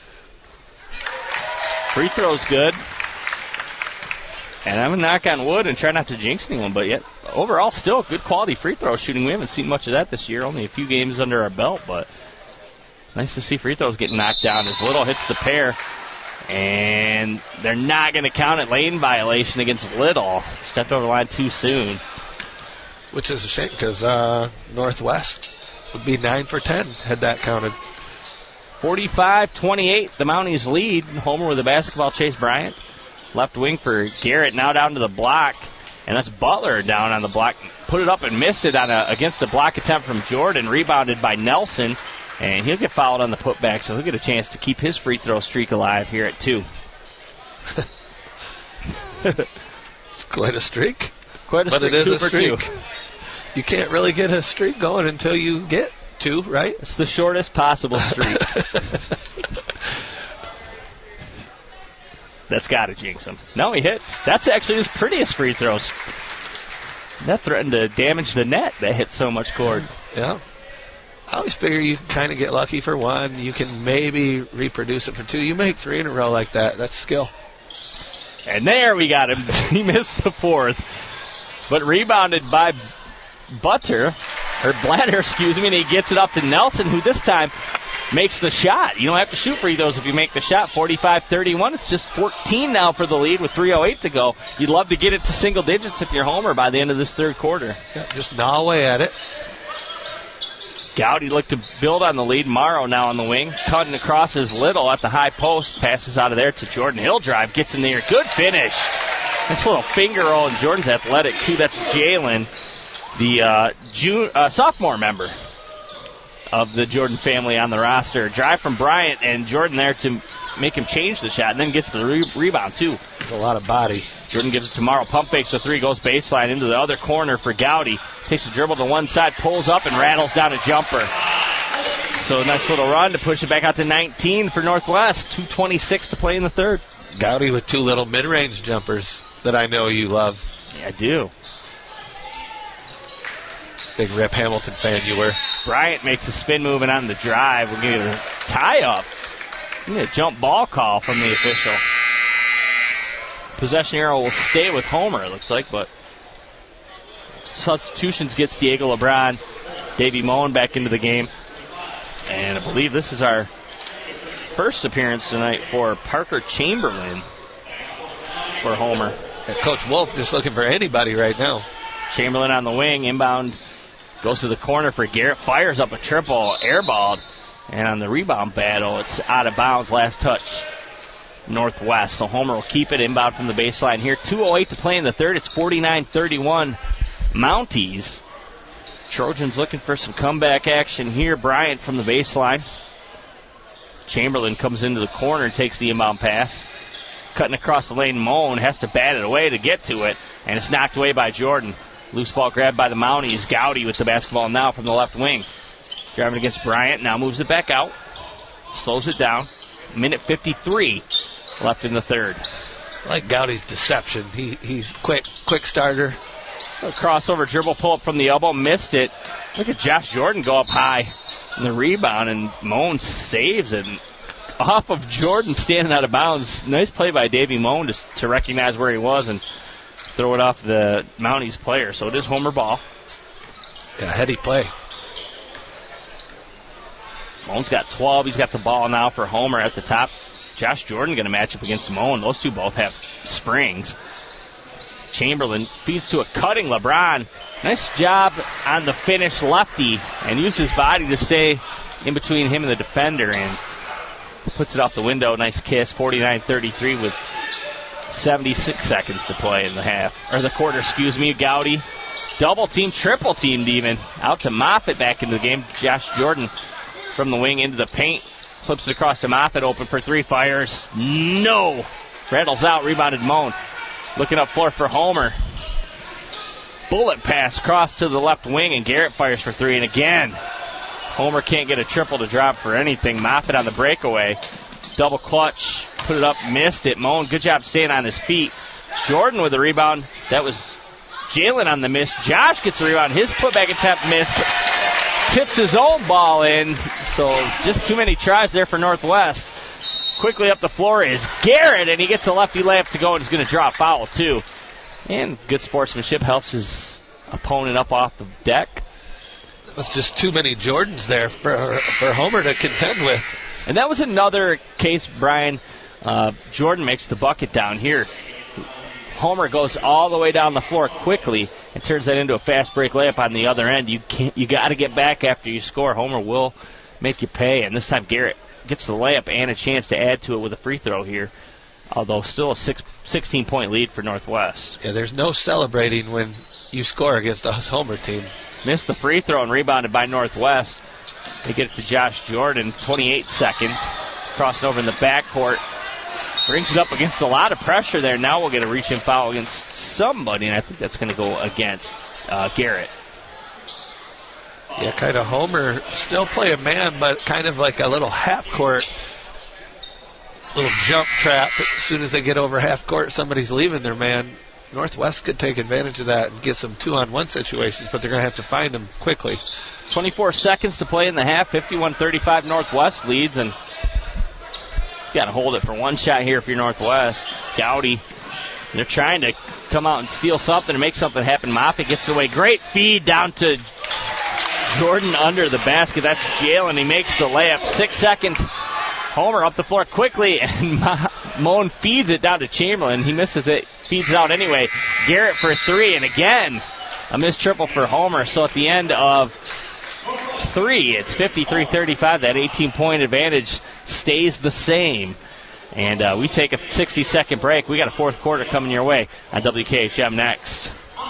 Free throw's good. And I'm going to knock on wood and try not to jinx anyone, but yet overall still good quality free throw shooting. We haven't seen much of that this year, only a few games under our belt, but nice to see free throws getting knocked down as Little hits the pair. And they're not going to count it. Lane violation against Little. Stepped over the line too soon. Which is a shame because uh, Northwest would be nine for ten had that counted. forty-five twenty-eight, the Mounties lead. Homer with the basketball, Chase Bryant. Left wing for Garrett, now down to the block. And that's Butler down on the block. Put it up and missed it on a, against a block attempt from Jordan. Rebounded by Nelson. And he'll get fouled on the putback, so he'll get a chance to keep his free throw streak alive here at two. It's quite a streak. Quite a but streak. It is two a for streak. Two. You can't really get a streak going until you get two, right? It's the shortest possible streak. That's got to jinx him. No, he hits. That's actually his prettiest free throws. That threatened to damage the net that hit so much cord. Yeah. I always figure you can kind of get lucky for one. You can maybe reproduce it for two. You make three in a row like that. That's skill. And there we got him. He missed the fourth. But rebounded by Butter, or Bladder, excuse me, and he gets it up to Nelson, who this time makes the shot. You don't have to shoot free throws if you make the shot. forty-five thirty-one. It's just fourteen now for the lead with three oh eight to go. You'd love to get it to single digits if you're Homer by the end of this third quarter. Yeah, just gnaw away at it. Gowdy looked to build on the lead. Morrow now on the wing. Cutting across his Little at the high post. Passes out of there to Jordan. Hill drive. Gets in there. Good finish. Nice little finger roll. And Jordan's athletic, too. That's Jalen, the uh, June, uh, sophomore member of the Jordan family on the roster. Drive from Bryant, and Jordan there to make him change the shot. And then gets the re- rebound, too. There's a lot of body. Jordan gives it to Morrow. Pump fakes the three. Goes baseline into the other corner for Gowdy. Takes a dribble to one side, pulls up, and rattles down a jumper. So a nice little run to push it back out to nineteen for Northwest. two twenty-six to play in the third. Gowdy with two little mid-range jumpers that I know you love. Yeah, I do. Big Rip Hamilton fan you were. Bryant makes a spin move and on the drive. We're going to get a tie-up. We get a jump ball call from the official. Possession arrow will stay with Homer, it looks like, but substitutions gets Diego LeBron, Davey Moen back into the game. And I believe this is our first appearance tonight for Parker Chamberlain for Homer. And Coach Wolf just looking for anybody right now. Chamberlain on the wing, inbound, goes to the corner for Garrett, fires up a triple, airballed, and on the rebound battle, it's out of bounds, last touch. Northwest. So Homer will keep it inbound from the baseline here. two oh eight to play in the third. It's forty-nine thirty-one Mounties. Trojans looking for some comeback action here. Bryant from the baseline. Chamberlain comes into the corner and takes the inbound pass. Cutting across the lane, Moen has to bat it away to get to it, and it's knocked away by Jordan. Loose ball grabbed by the Mounties. Gowdy with the basketball now from the left wing. Driving against Bryant, now moves it back out. Slows it down. Minute fifty-three left in the third. I like Gowdy's deception. He He's quick, quick starter. A crossover dribble pull up from the elbow, missed it. Look at Josh Jordan go up high in the rebound, and Moen saves it. Off of Jordan standing out of bounds. Nice play by Davey Moen to, to recognize where he was and throw it off the Mounties player. So it is Homer ball. Yeah, heady play. Moen's got twelve. He's got the ball now for Homer at the top. Josh Jordan going to match up against Moen. Those two both have springs. Chamberlain feeds to a cutting LeBron. Nice job on the finish lefty and used his body to stay in between him and the defender and puts it off the window. Nice kiss, forty-nine thirty-three with seventy-six seconds to play in the half. Or the quarter, excuse me. Gowdy double team, triple teamed even. Out to Moffitt back into the game. Josh Jordan from the wing into the paint. Flips it across to Moffitt, open for three, fires. No! Rattles out, rebounded Moan. Looking up floor for Homer. Bullet pass across to the left wing, and Garrett fires for three. And again, Homer can't get a triple to drop for anything. Moffitt on the breakaway. Double clutch. Put it up, missed it. Moan, good job staying on his feet. Jordan with the rebound. That was Jalen on the miss. Josh gets the rebound. His putback attempt missed. Tips his own ball in. So just too many tries there for Northwest. Quickly up the floor is Garrett, and he gets a lefty layup to go, and he's going to draw a foul, too. And good sportsmanship helps his opponent up off the deck. It was just too many Jordans there for, for Homer to contend with. And that was another case, Brian. Uh, Jordan makes the bucket down here. Homer goes all the way down the floor quickly and turns that into a fast break layup on the other end. You can't, you got to get back after you score. Homer will make you pay, and this time Garrett gets the layup and a chance to add to it with a free throw here, although still a six, sixteen-point lead for Northwest. Yeah, there's no celebrating when you score against us Homer team. Missed the free throw and rebounded by Northwest. They get it to Josh Jordan, twenty-eight seconds. Crossing over in the backcourt. Brings it up against a lot of pressure there. Now we'll get a reach-in foul against somebody, and I think that's going to go against uh, Garrett. Yeah, kind of Homer still play a man, but kind of like a little half-court, little jump trap. As soon as they get over half-court, somebody's leaving their man. Northwest could take advantage of that and get some two-on-one situations, but they're going to have to find them quickly. twenty-four seconds to play in the half. fifty-one thirty-five Northwest leads, and got to hold it for one shot here if you're Northwest. Gowdy, they're trying to come out and steal something and make something happen. Moffitt gets it away. Great feed down to Jordan under the basket. That's Jalen. He makes the layup. Six seconds. Homer up the floor quickly, and Moan feeds it down to Chamberlain. He misses it. Feeds it out anyway. Garrett for three, and again, a missed triple for Homer. So at the end of three, it's fifty-three thirty-five. That eighteen-point advantage stays the same. And uh, we take a sixty-second break. We got a fourth quarter coming your way on W K H M next.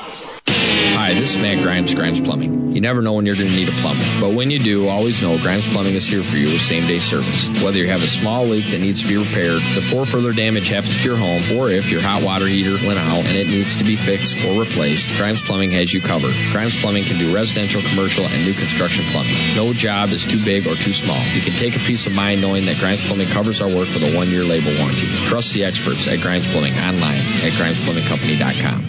Hi, this is Matt Grimes, Grimes Plumbing. You never know when you're going to need a plumber, but when you do, always know Grimes Plumbing is here for you with same-day service. Whether you have a small leak that needs to be repaired before further damage happens to your home, or if your hot water heater went out and it needs to be fixed or replaced, Grimes Plumbing has you covered. Grimes Plumbing can do residential, commercial, and new construction plumbing. No job is too big or too small. You can take a peace of mind knowing that Grimes Plumbing covers our work with a one-year label warranty. Trust the experts at Grimes Plumbing online at grimes plumbing company dot com.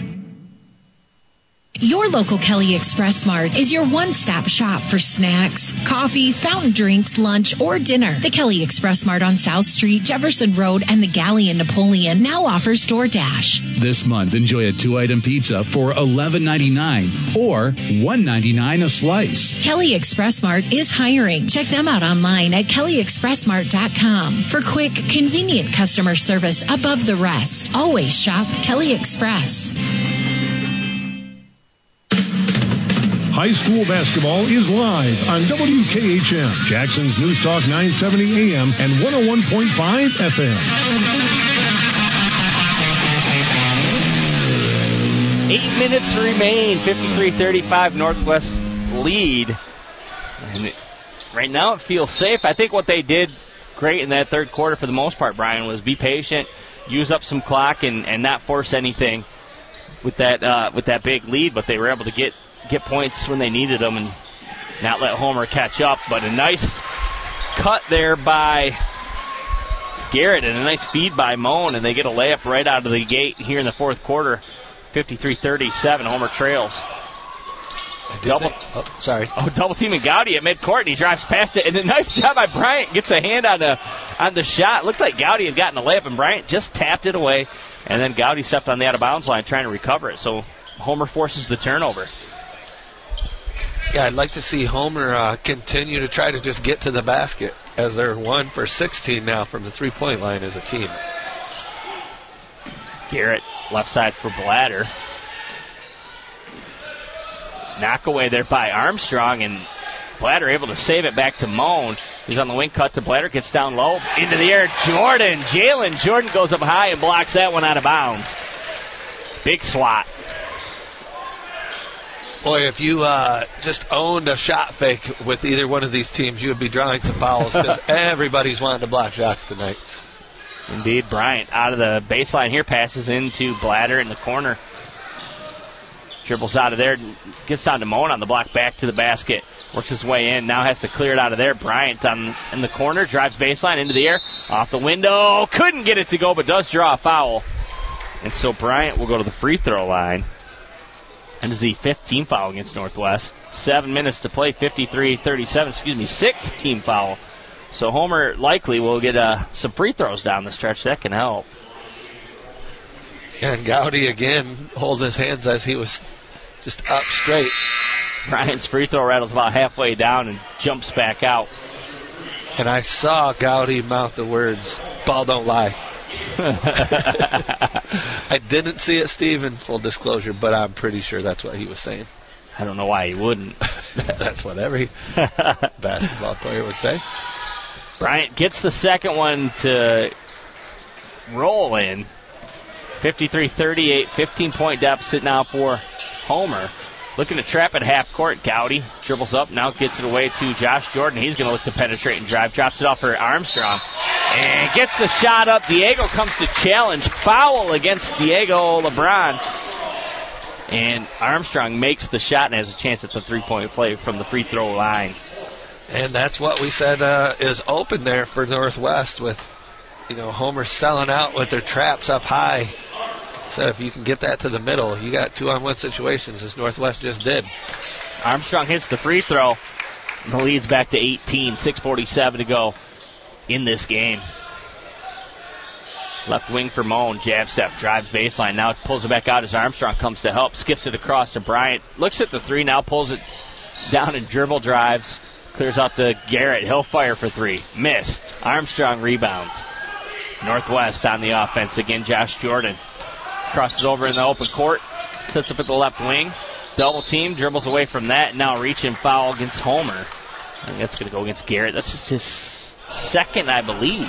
Your local Kelly Express Mart is your one-stop shop for snacks, coffee, fountain drinks, lunch, or dinner. The Kelly Express Mart on South Street, Jefferson Road, and the Galley in Napoleon now offers DoorDash. This month, enjoy a two-item pizza for eleven ninety-nine or one ninety-nine a slice. Kelly Express Mart is hiring. Check them out online at kelly express mart dot com for quick, convenient customer service above the rest. Always shop Kelly Express. High school basketball is live on W K H M, Jackson's News Talk nine seventy A M and one oh one point five F M. Eight minutes remain. fifty-three thirty-five Northwest lead. And it, right now it feels safe. I think what they did great in that third quarter for the most part, Brian, was be patient, use up some clock, and, and not force anything with that uh, with that big lead. But they were able to get get points when they needed them and not let Homer catch up. But a nice cut there by Garrett and a nice feed by Moan, and they get a layup right out of the gate here in the fourth quarter. fifty-three thirty-seven, Homer trails. Double, oh, sorry. Oh, double teaming Gowdy at midcourt, and he drives past it. And a nice job by Bryant. Gets a hand on the on the shot. Looked like Gowdy had gotten a layup, and Bryant just tapped it away. And then Gowdy stepped on the out-of-bounds line trying to recover it. So Homer forces the turnover. Yeah, I'd like to see Homer uh, continue to try to just get to the basket, as they're one for sixteen now from the three-point line as a team. Garrett Left side for Bladder. Knock away there by Armstrong, and Bladder able to save it back to Moan. He's on the wing, cut to Bladder, gets down low, into the air. Jordan, Jalen Jordan goes up high and blocks that one out of bounds. Big swat. Boy, if you uh, just owned a shot fake with either one of these teams, you would be drawing some fouls because everybody's wanting to block shots tonight. Indeed, Bryant out of the baseline here, passes into Bladder in the corner. Dribbles out of there, gets down to Moan on the block, back to the basket. Works his way in, now has to clear it out of there. Bryant on, in the corner, drives baseline into the air, off the window. Couldn't get it to go, but does draw a foul. And so Bryant will go to the free throw line. And is the fifth team foul against Northwest. Seven minutes to play, fifty-three thirty-seven, excuse me, sixth team foul. So Homer likely will get uh, some free throws down the stretch. That can help. And Gowdy again holds his hands as he was just up straight. Bryant's free throw rattles about halfway down and jumps back out. And I saw Gowdy mouth the words, "Ball don't lie." I didn't see it, Steve, in full disclosure, but I'm pretty sure that's what he was saying. I don't know why he wouldn't. That's what every basketball player would say. Bryant gets the second one to roll in. fifty-three thirty-eight, fifteen-point deficit now for Homer. Looking to trap at half court. Gowdy dribbles up, now gets it away to Josh Jordan. He's going to look to penetrate and drive. Drops it off for Armstrong. And gets the shot up. Diego comes to challenge. Foul against Diego LeBron. And Armstrong makes the shot and has a chance at the three-point play from the free throw line. And that's what we said uh, is open there for Northwest with, you know, Homer selling out with their traps up high. So if you can get that to the middle, you got two-on-one situations, as Northwest just did. Armstrong hits the free throw. And the lead's back to eighteen. six forty-seven to go in this game. Left wing for Moan. Jab step, drives baseline. Now pulls it back out as Armstrong comes to help. Skips it across to Bryant. Looks at the three, now pulls it down and dribble drives. Clears out to Garrett. He'll fire for three. Missed. Armstrong rebounds. Northwest on the offense. Again, Josh Jordan. Crosses over in the open court. Sets up at the left wing. Double team. Dribbles away from that. Now reaching foul against Homer. I think that's going to go against Garrett. That's just his second, I believe.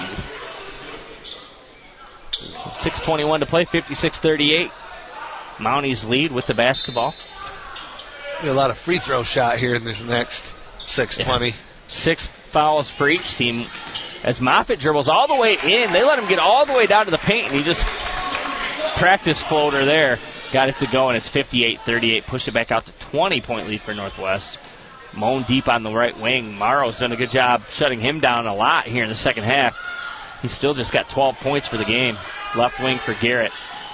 six twenty-one to play. fifty-six thirty-eight. Mounties lead with the basketball. A lot of free throw shot here in this next six twenty. Yeah. Six fouls for each team. As Moffitt dribbles all the way in. They let him get all the way down to the paint, and he just practice floater there. Got it to go, and it's fifty-eight thirty-eight. Pushed it back out to twenty-point lead for Northwest. Moan deep on the right wing. Morrow's done a good job shutting him down a lot here in the second half. He's still just got twelve points for the game. Left wing for Garrett.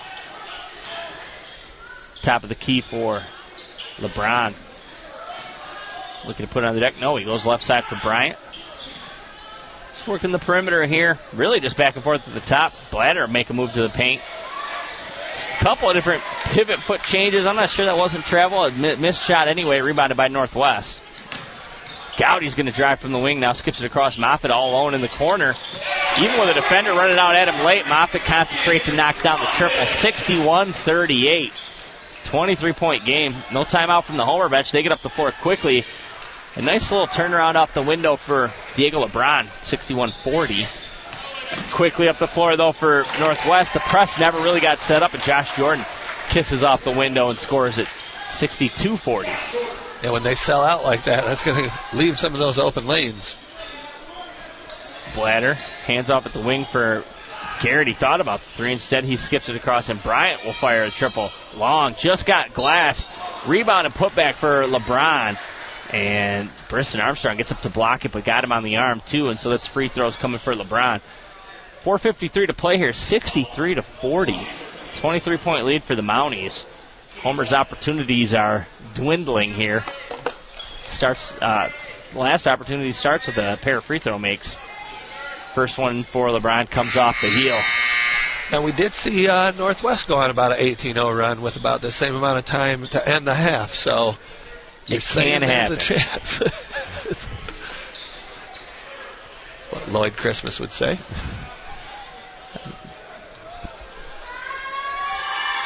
Top of the key for LeBron. Looking to put it on the deck. No, he goes left side for Bryant. Just working the perimeter here. Really just back and forth at the top. Bladder make a move to the paint. A couple of different pivot foot changes. I'm not sure that wasn't travel. A missed shot anyway. Rebounded by Northwest. Gowdy's going to drive from the wing now. Skips it across. Moffitt all alone in the corner. Even with a defender running out at him late, Moffitt concentrates and knocks down the triple. sixty-one thirty-eight. twenty-three-point game. No timeout from the Homer bench. They get up the floor quickly. A nice little turnaround off the window for Diego LeBron. sixty-one forty. Quickly up the floor, though, for Northwest. The press never really got set up, and Josh Jordan kisses off the window and scores it sixty-two forty. And when they sell out like that, that's going to leave some of those open lanes. Bladder hands off at the wing for Garrett. He thought about the three. Instead, he skips it across, and Bryant will fire a triple. Long, just got glass. Rebound and putback for LeBron. And Briston Armstrong gets up to block it, but got him on the arm, too. And so that's free throws coming for LeBron. four fifty-three to play here, sixty-three to forty. twenty-three-point lead for the Mounties. Homer's opportunities are dwindling here. Starts, uh, last opportunity starts with a pair of free throw makes. First one for LeBron comes off the heel. And we did see uh, Northwest go on about an eighteen oh run with about the same amount of time to end the half. So you're it saying can there's happen. a chance. That's what Lloyd Christmas would say.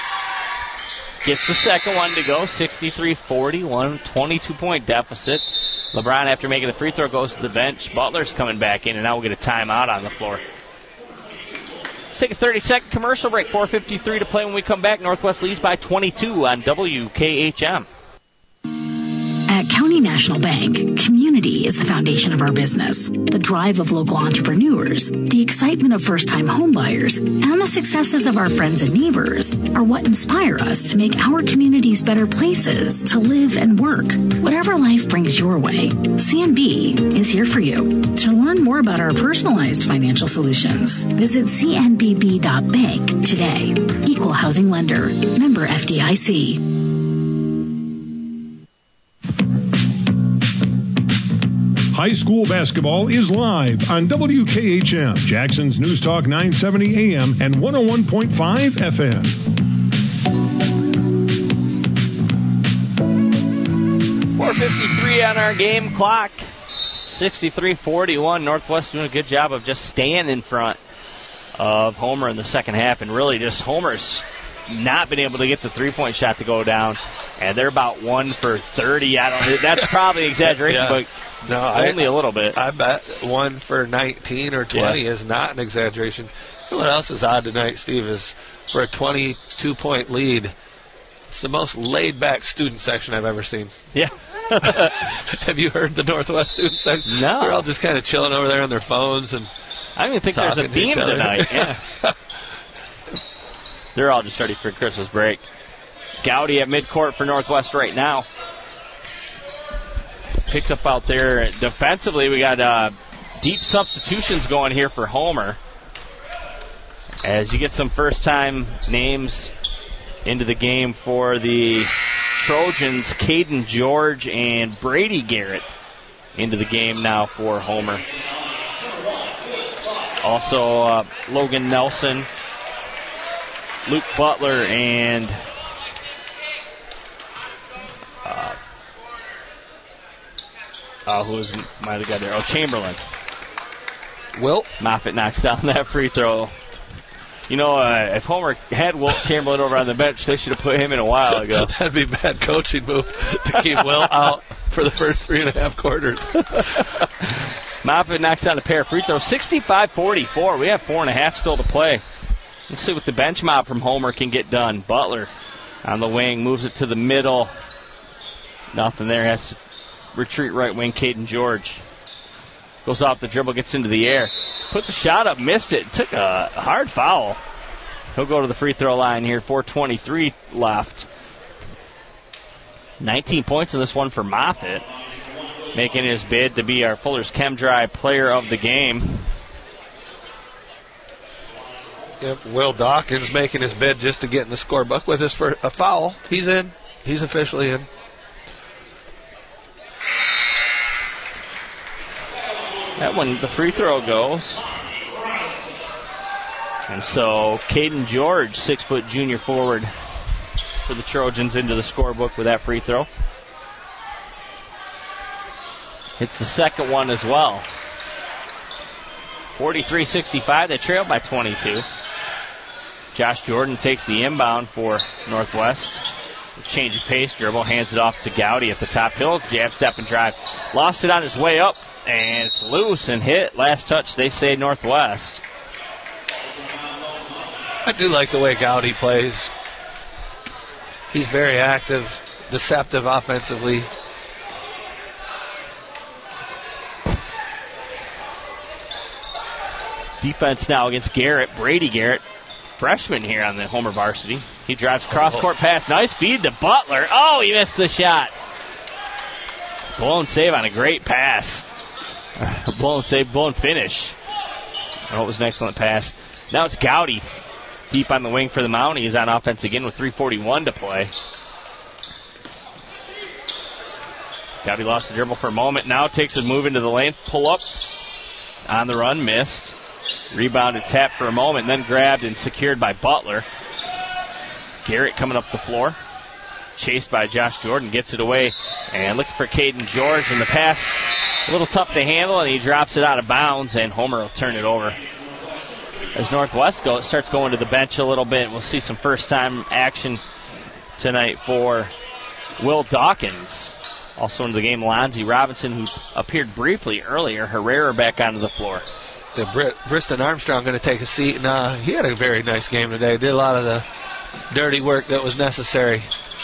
Gets the second one to go, sixty-three forty-one, twenty-two point deficit. LeBron, after making the free throw, goes to the bench. Butler's coming back in, and now we'll get a timeout on the floor. Let's take a thirty-second commercial break. four fifty-three to play when we come back. Northwest leads by twenty-two on W K H M. At County National Bank, community is the foundation of our business. The drive of local entrepreneurs, the excitement of first-time homebuyers, and the successes of our friends and neighbors are what inspire us to make our communities better places to live and work. Whatever life brings your way, C N B is here for you. To learn more about our personalized financial solutions, visit c n b b dot bank today. Equal Housing Lender. Member F D I C. High school basketball is live on W K H M, Jackson's News Talk nine seventy A M and one oh one point five F M. four fifty-three on our game clock. sixty-three forty-one. Northwest doing a good job of just staying in front of Homer in the second half, and really just Homer's not been able to get the three-point shot to go down, and they're about one for thirty. I don't. That's probably exaggeration, yeah. but no, only I, a little bit. I bet one for nineteen or twenty yeah. is not an exaggeration. You know what else is odd tonight, Steve, is for a twenty-two point lead, it's the most laid-back student section I've ever seen. Yeah. Have you heard the Northwest student section? No. They're all just kind of chilling over there on their phones. and I don't even think there's a to theme tonight. Yeah. They're all just ready for Christmas break. Gowdy at midcourt for Northwest right now. Picked up out there defensively. We got uh, deep substitutions going here for Homer. As you get some first-time names into the game for the Trojans, Caden George and Brady Garrett into the game now for Homer. Also, uh, Logan Nelson, Luke Butler, and uh, uh, who was might have got there? Oh, Chamberlain. Wilt Moffitt knocks down that free throw. You know, uh, if Homer had Wilt Chamberlain over on the bench, they should have put him in a while ago. That'd be a bad coaching move to keep Wilt out for the first three and a half quarters. Moffitt knocks down a pair of free throws. sixty-five forty-four. We have four and a half still to play. Let's see what the bench mob from Homer can get done. Butler on the wing, moves it to the middle. Nothing there. Has to retreat right wing. Caden George goes off the dribble, gets into the air. Puts a shot up, missed it. Took a hard foul. He'll go to the free throw line here. four twenty-three left. nineteen points in this one for Moffitt. Making his bid to be our Fuller's Chem-Dry player of the game. Yep, Will Dawkins making his bid just to get in the scorebook with us for a foul. He's in. He's officially in. That one, the free throw goes. And so Caden George, six-foot junior forward for the Trojans, into the scorebook with that free throw. Hits the second one as well. forty-three sixty-five, they trail by twenty-two. Josh Jordan takes the inbound for Northwest. Change of pace, dribble, hands it off to Gowdy at the top. Hill, jab, step, and drive. Lost it on his way up, and it's loose and hit. Last touch, they say Northwest. I do like the way Gowdy plays. He's very active, deceptive offensively. Defense now against Garrett. Brady Garrett, freshman here on the Homer varsity. He drives cross-court pass. Nice feed to Butler. Oh, he missed the shot. Blown save on a great pass. Blown save, blown finish. Oh, it was an excellent pass. Now it's Gowdy deep on the wing for the Mounties. He's on offense again with three forty-one to play. Gowdy lost the dribble for a moment. Now takes his move into the lane. Pull up on the run. Missed. Rebounded, tapped for a moment, then grabbed and secured by Butler. Garrett coming up the floor. Chased by Josh Jordan. Gets it away. And looking for Caden George. And the pass a little tough to handle, and he drops it out of bounds, and Homer will turn it over. As Northwest goes, starts going to the bench a little bit. We'll see some first-time action tonight for Will Dawkins. Also into the game, Lonzie Robinson, who appeared briefly earlier. Herrera back onto the floor. The Brit, Briston Armstrong going to take a seat, and uh, he had a very nice game today. Did a lot of the dirty work that was necessary.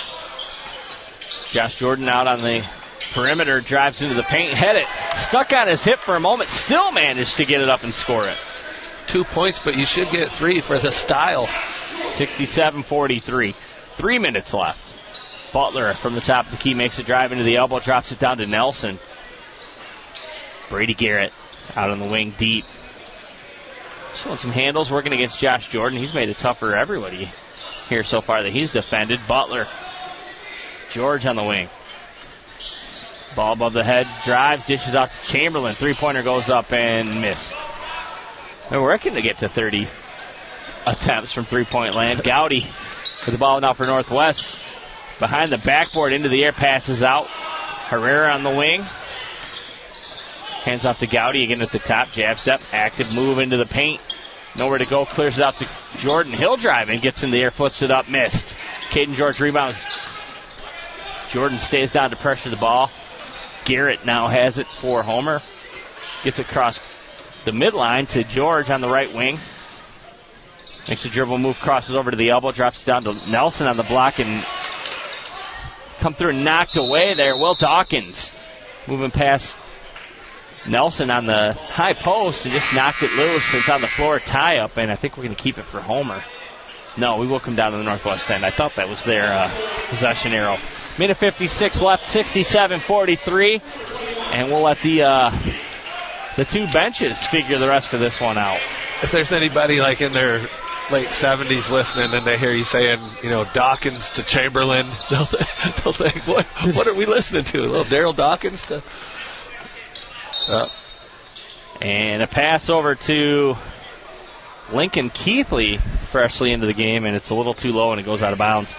Josh Jordan out on the perimeter, drives into the paint, head it, stuck on his hip for a moment, still managed to get it up and score it. Two points, but you should get three for the style. sixty-seven forty-three. Three minutes left. Butler from the top of the key makes a drive into the elbow, drops it down to Nelson. Brady Garrett out on the wing deep. Showing some handles, working against Josh Jordan. He's made it tough for everybody here so far that he's defended. Butler. George on the wing. Ball above the head, drives, dishes out to Chamberlain. Three-pointer goes up and missed. They're working to get to thirty attempts from three-point land. Gowdy with the ball now for Northwest. Behind the backboard, into the air, passes out. Herrera on the wing. Hands off to Gowdy again at the top. Jab step, active move into the paint. Nowhere to go, clears it out to Jordan. He'll drive and gets in the air, flips it up, missed. Caden George rebounds. Jordan stays down to pressure the ball. Garrett now has it for Homer. Gets across the midline to George on the right wing. Makes a dribble move, crosses over to the elbow, drops it down to Nelson on the block, and come through and knocked away there. Will Dawkins moving past Nelson on the high post and just knocked it loose. It's on the floor, tie up, and I think we're going to keep it for Homer. No, we will come down to the Northwest end. I thought that was their uh, possession arrow. Minute fifty-six left, sixty-seven forty-three, and we'll let the uh, the two benches figure the rest of this one out. If there's anybody like in their late seventies listening and they hear you saying, you know, Dawkins to Chamberlain, they'll, th- they'll think, what, what are we listening to? A little Daryl Dawkins to... Uh. And a pass over to Lincoln Keithley, freshly into the game, and it's a little too low and it goes out of bounds.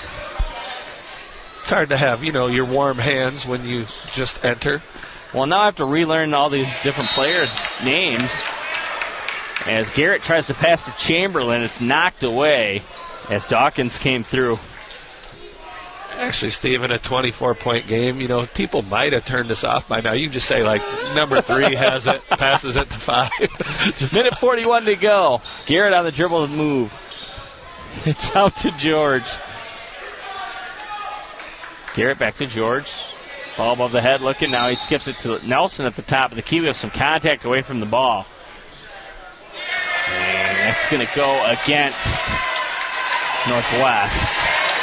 It's hard to have, you know, your warm hands when you just enter. Well, now I have to relearn all these different players' names. As Garrett tries to pass to Chamberlain, it's knocked away as Dawkins came through. Actually, Stephen, a twenty-four point game. You know, people might have turned this off by now. You just say, like, number three has it, passes it to five. Just Minute forty-one to go. Garrett on the dribble move. It's out to George. Garrett back to George. Ball above the head looking. Now he skips it to Nelson at the top of the key. We have some contact away from the ball. And that's going to go against Northwest.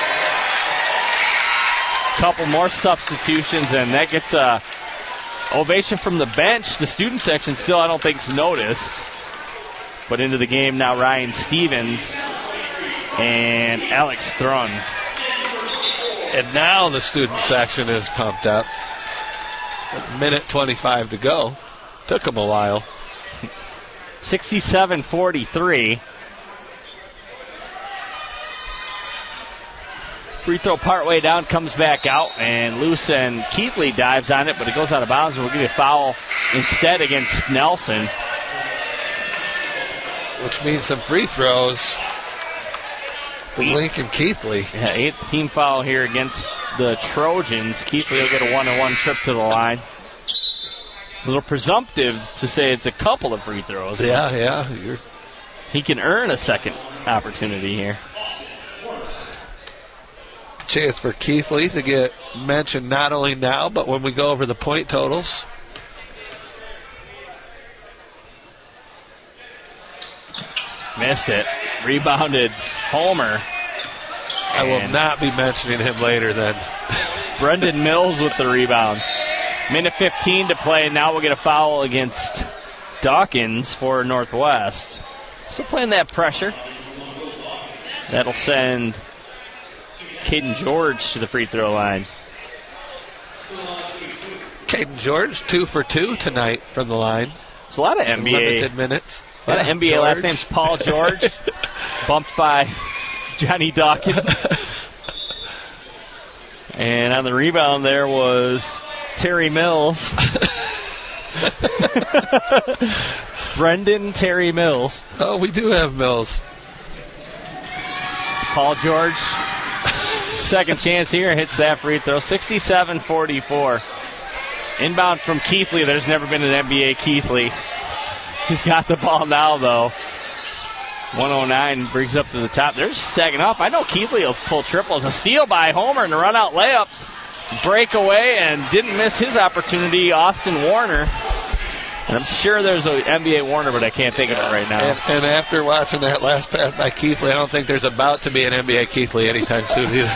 Couple more substitutions, and that gets a ovation from the bench. The student section still, I don't think, is noticed. But into the game now, Ryan Stevens and Alex Thrun. And now the student section is pumped up. A minute twenty-five to go. Took them a while. sixty-seven forty-three. Free throw partway down, comes back out, and loose, and Keithley dives on it, but it goes out of bounds, and we'll give you a foul instead against Nelson. Which means some free throws for Lincoln Keithley. Yeah, eighth team foul here against the Trojans. Keithley will get a one-on-one trip to the line. A little presumptive to say it's a couple of free throws. Yeah, yeah. You're... He can earn a second opportunity here. Chance for Keithley to get mentioned not only now, but when we go over the point totals. Missed it. Rebounded Homer. I will not be mentioning him later then. Brendan Mills with the rebound. Minute fifteen to play. Now we'll get a foul against Dawkins for Northwest. Still playing that pressure. That'll send Caden George to the free throw line. Caden George, two for two tonight from the line. It's a lot of N B A. Limited minutes. A lot yeah, of N B A George. Last name's Paul George. Bumped by Johnny Dawkins. And on the rebound there was Terry Mills. Brendan Terry Mills. Oh, we do have Mills. Paul George second chance here, hits that free throw. sixty-seven forty-four. Inbound from Keithley. There's never been an N B A Keithley. He's got the ball now, though. one oh nine brings up to the top. They're sagging up. I know Keithley will pull triples. A steal by Homer and a run-out layup. Breakaway, and didn't miss his opportunity, Austin Warner. And I'm sure there's an N B A Warner, but I can't think of it right now. And, and after watching that last pass by Keithley, I don't think there's about to be an N B A Keithley anytime soon either.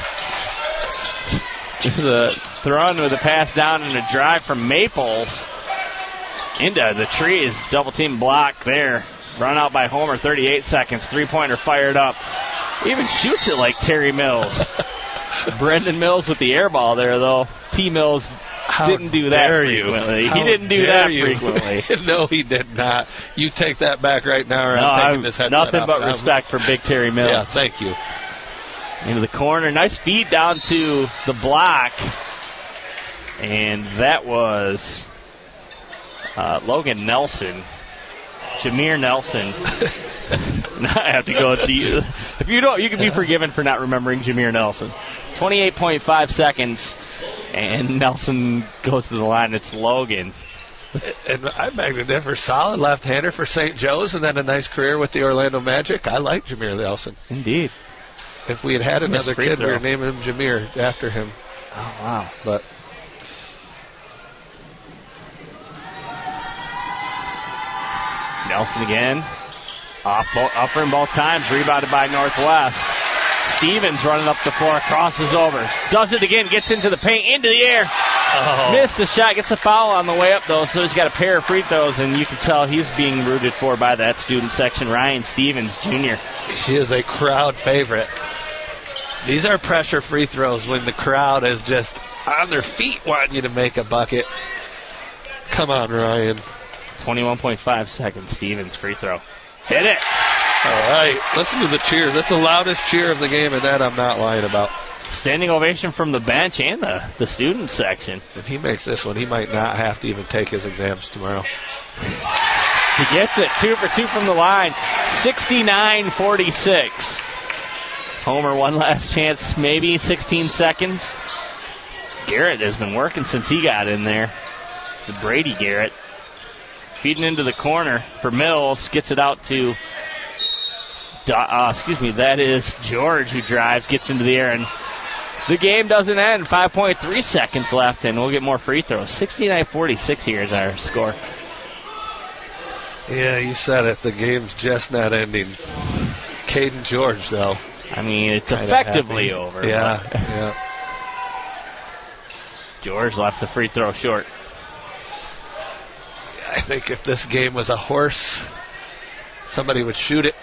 There's a throw with a pass down and a drive from Maples into the trees. Double team block there. Run out by Homer, thirty-eight seconds. Three-pointer fired up. Even shoots it like Terry Mills. Brendan Mills with the air ball there, though. T. Mills How didn't do that frequently. You? He How didn't do that you? frequently. No, he did not. You take that back right now, or no, I'm taking I'm, this headset nothing off but now. respect for Big Terry Mills. Yeah, thank you. Into the corner. Nice feed down to the block. And that was uh, Logan Nelson. Jameer Nelson. I have to go with the. If you don't, you can be forgiven for not remembering Jameer Nelson. twenty-eight point five seconds, and Nelson goes to the line. It's Logan. And I beg to differ. Solid left-hander for Saint Joe's, and then a nice career with the Orlando Magic. I like Jameer Nelson. Indeed. If we had had another kid, we were naming him Jameer after him. Oh, wow. But Nelson again. Off bo- upper in both times. Rebounded by Northwest. Stevens running up the floor. Crosses over. Does it again. Gets into the paint. Into the air. Oh. Missed the shot. Gets a foul on the way up, though. So he's got a pair of free throws, and you can tell he's being rooted for by that student section. Ryan Stevens, Junior He is a crowd favorite. These are pressure free throws when the crowd is just on their feet wanting you to make a bucket. Come on, Ryan. twenty-one point five seconds. Stevens free throw. Hit it. All right. Listen to the cheers. That's the loudest cheer of the game, and that I'm not lying about. Standing ovation from the bench and the, the student section. If he makes this one, he might not have to even take his exams tomorrow. He gets it. Two for two from the line. sixty-nine forty-six. Homer, one last chance, maybe sixteen seconds. Garrett has been working since he got in there. It's Brady Garrett. Feeding into the corner for Mills. Gets it out to, uh, excuse me, that is George who drives, gets into the air, and the game doesn't end. five point three seconds left, and we'll get more free throws. sixty-nine forty-six here is our score. Yeah, you said it. The game's just not ending. Caden George, though. I mean, it's Kinda effectively happy. over. Yeah, yeah. George left the free throw short. I think if this game was a horse, somebody would shoot it.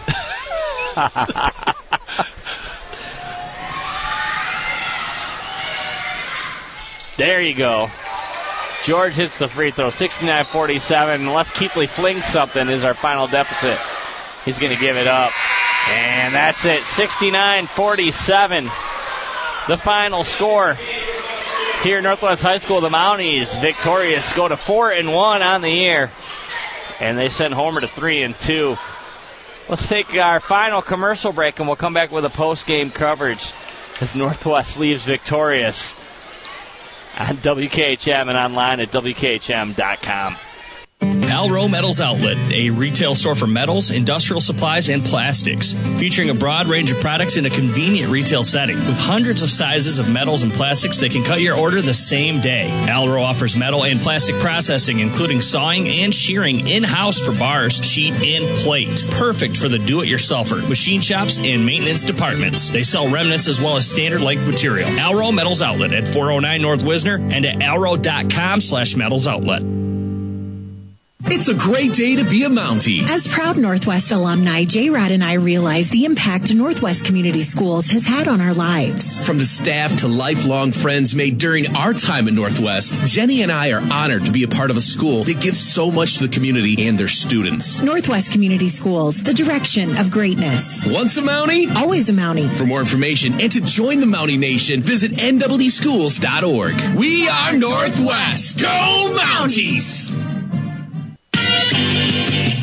There you go. George hits the free throw, sixty-nine forty-seven. Unless Keithley flings something is our final deficit. He's going to give it up. And that's it, sixty-nine forty-seven. The final score here at Northwest High School. The Mounties victorious, go to four and one on the year. And they send Homer to three and two. Let's take our final commercial break, and we'll come back with a post-game coverage as Northwest leaves victorious on W K H M and online at W K H M dot com. Alro Metals Outlet, a retail store for metals, industrial supplies, and plastics, featuring a broad range of products in a convenient retail setting. With hundreds of sizes of metals and plastics that can cut your order the same day. Alro offers metal and plastic processing, including sawing and shearing in-house for bars, sheet, and plate. Perfect for the do-it-yourselfer, machine shops, and maintenance departments. They sell remnants as well as standard length material. Alro Metals Outlet at four oh nine North Wisner and at alro.com slash metals outlet. It's a great day to be a Mountie. As proud Northwest alumni, J-Rod and I realize the impact Northwest Community Schools has had on our lives. From the staff to lifelong friends made during our time at Northwest, Jenny and I are honored to be a part of a school that gives so much to the community and their students. Northwest Community Schools, the direction of greatness. Once a Mountie, always a Mountie. For more information and to join the Mountie Nation, visit N W D schools dot org. We are Northwest. Go Mounties!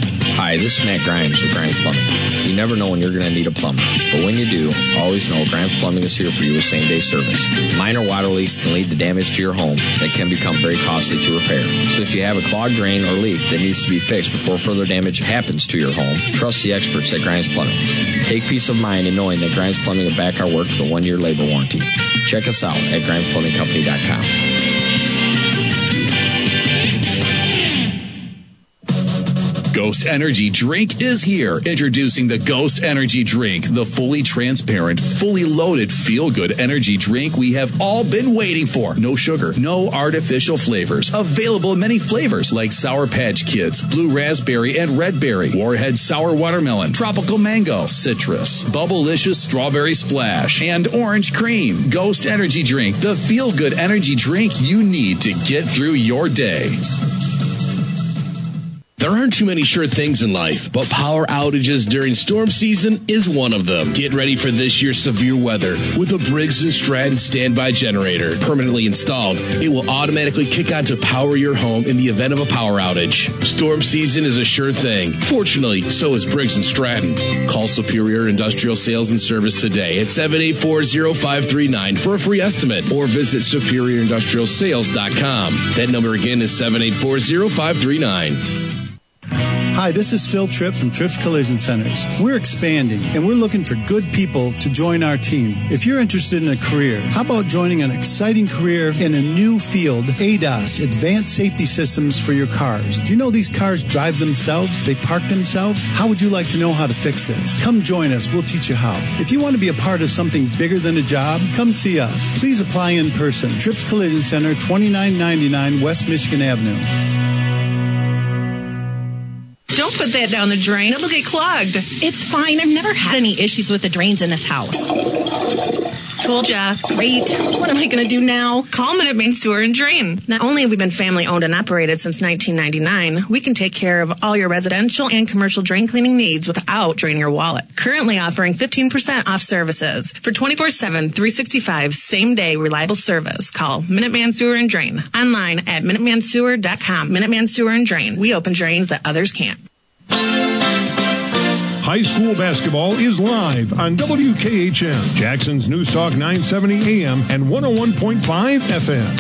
Hi, this is Matt Grimes with Grimes Plumbing. You never know when you're going to need a plumber, but when you do, always know Grimes Plumbing is here for you with same-day service. Minor water leaks can lead to damage to your home that can become very costly to repair. So if you have a clogged drain or leak that needs to be fixed before further damage happens to your home, trust the experts at Grimes Plumbing. Take peace of mind in knowing that Grimes Plumbing will back our work with a one-year labor warranty. Check us out at grimes plumbing company dot com. Ghost Energy Drink is here. Introducing the Ghost Energy Drink, the fully transparent, fully loaded, feel-good energy drink we have all been waiting for. No sugar, no artificial flavors. Available in many flavors like Sour Patch Kids, Blue Raspberry and Red Berry, Warhead Sour Watermelon, Tropical Mango, Citrus, Bubblicious Strawberry Splash, and Orange Cream. Ghost Energy Drink, the feel-good energy drink you need to get through your day. There aren't too many sure things in life, but power outages during storm season is one of them. Get ready for this year's severe weather with a Briggs and Stratton standby generator. Permanently installed, it will automatically kick on to power your home in the event of a power outage. Storm season is a sure thing. Fortunately, so is Briggs and Stratton. Call Superior Industrial Sales and Service today at seven eight four, zero five three nine for a free estimate or visit superior industrial sales dot com. That number again is seven eight four, zero five three nine. Hi, this is Phil Tripp from Tripp's Collision Centers. We're expanding, and we're looking for good people to join our team. If you're interested in a career, how about joining an exciting career in a new field, A D A S, Advanced Safety Systems for your cars? Do you know these cars drive themselves? They park themselves? How would you like to know how to fix this? Come join us. We'll teach you how. If you want to be a part of something bigger than a job, come see us. Please apply in person. Tripp's Collision Center, twenty-nine ninety-nine West Michigan Avenue. Don't put that down the drain. It'll get clogged. It's fine. I've never had any issues with the drains in this house. Told ya. Great. What am I going to do now? Call Minute Main Sewer and Drain. Not only have we been family owned and operated since nineteen ninety-nine, we can take care of all your residential and commercial drain cleaning needs without draining your wallet. Currently offering fifteen percent off services. For twenty-four seven, three sixty-five, same-day reliable service, call Minuteman Sewer and Drain. Online at minuteman sewer dot com. Minuteman Sewer and Drain. We open drains that others can't. High school basketball is live on W K H M, Jackson's News Talk nine seventy A M and one oh one point five F M.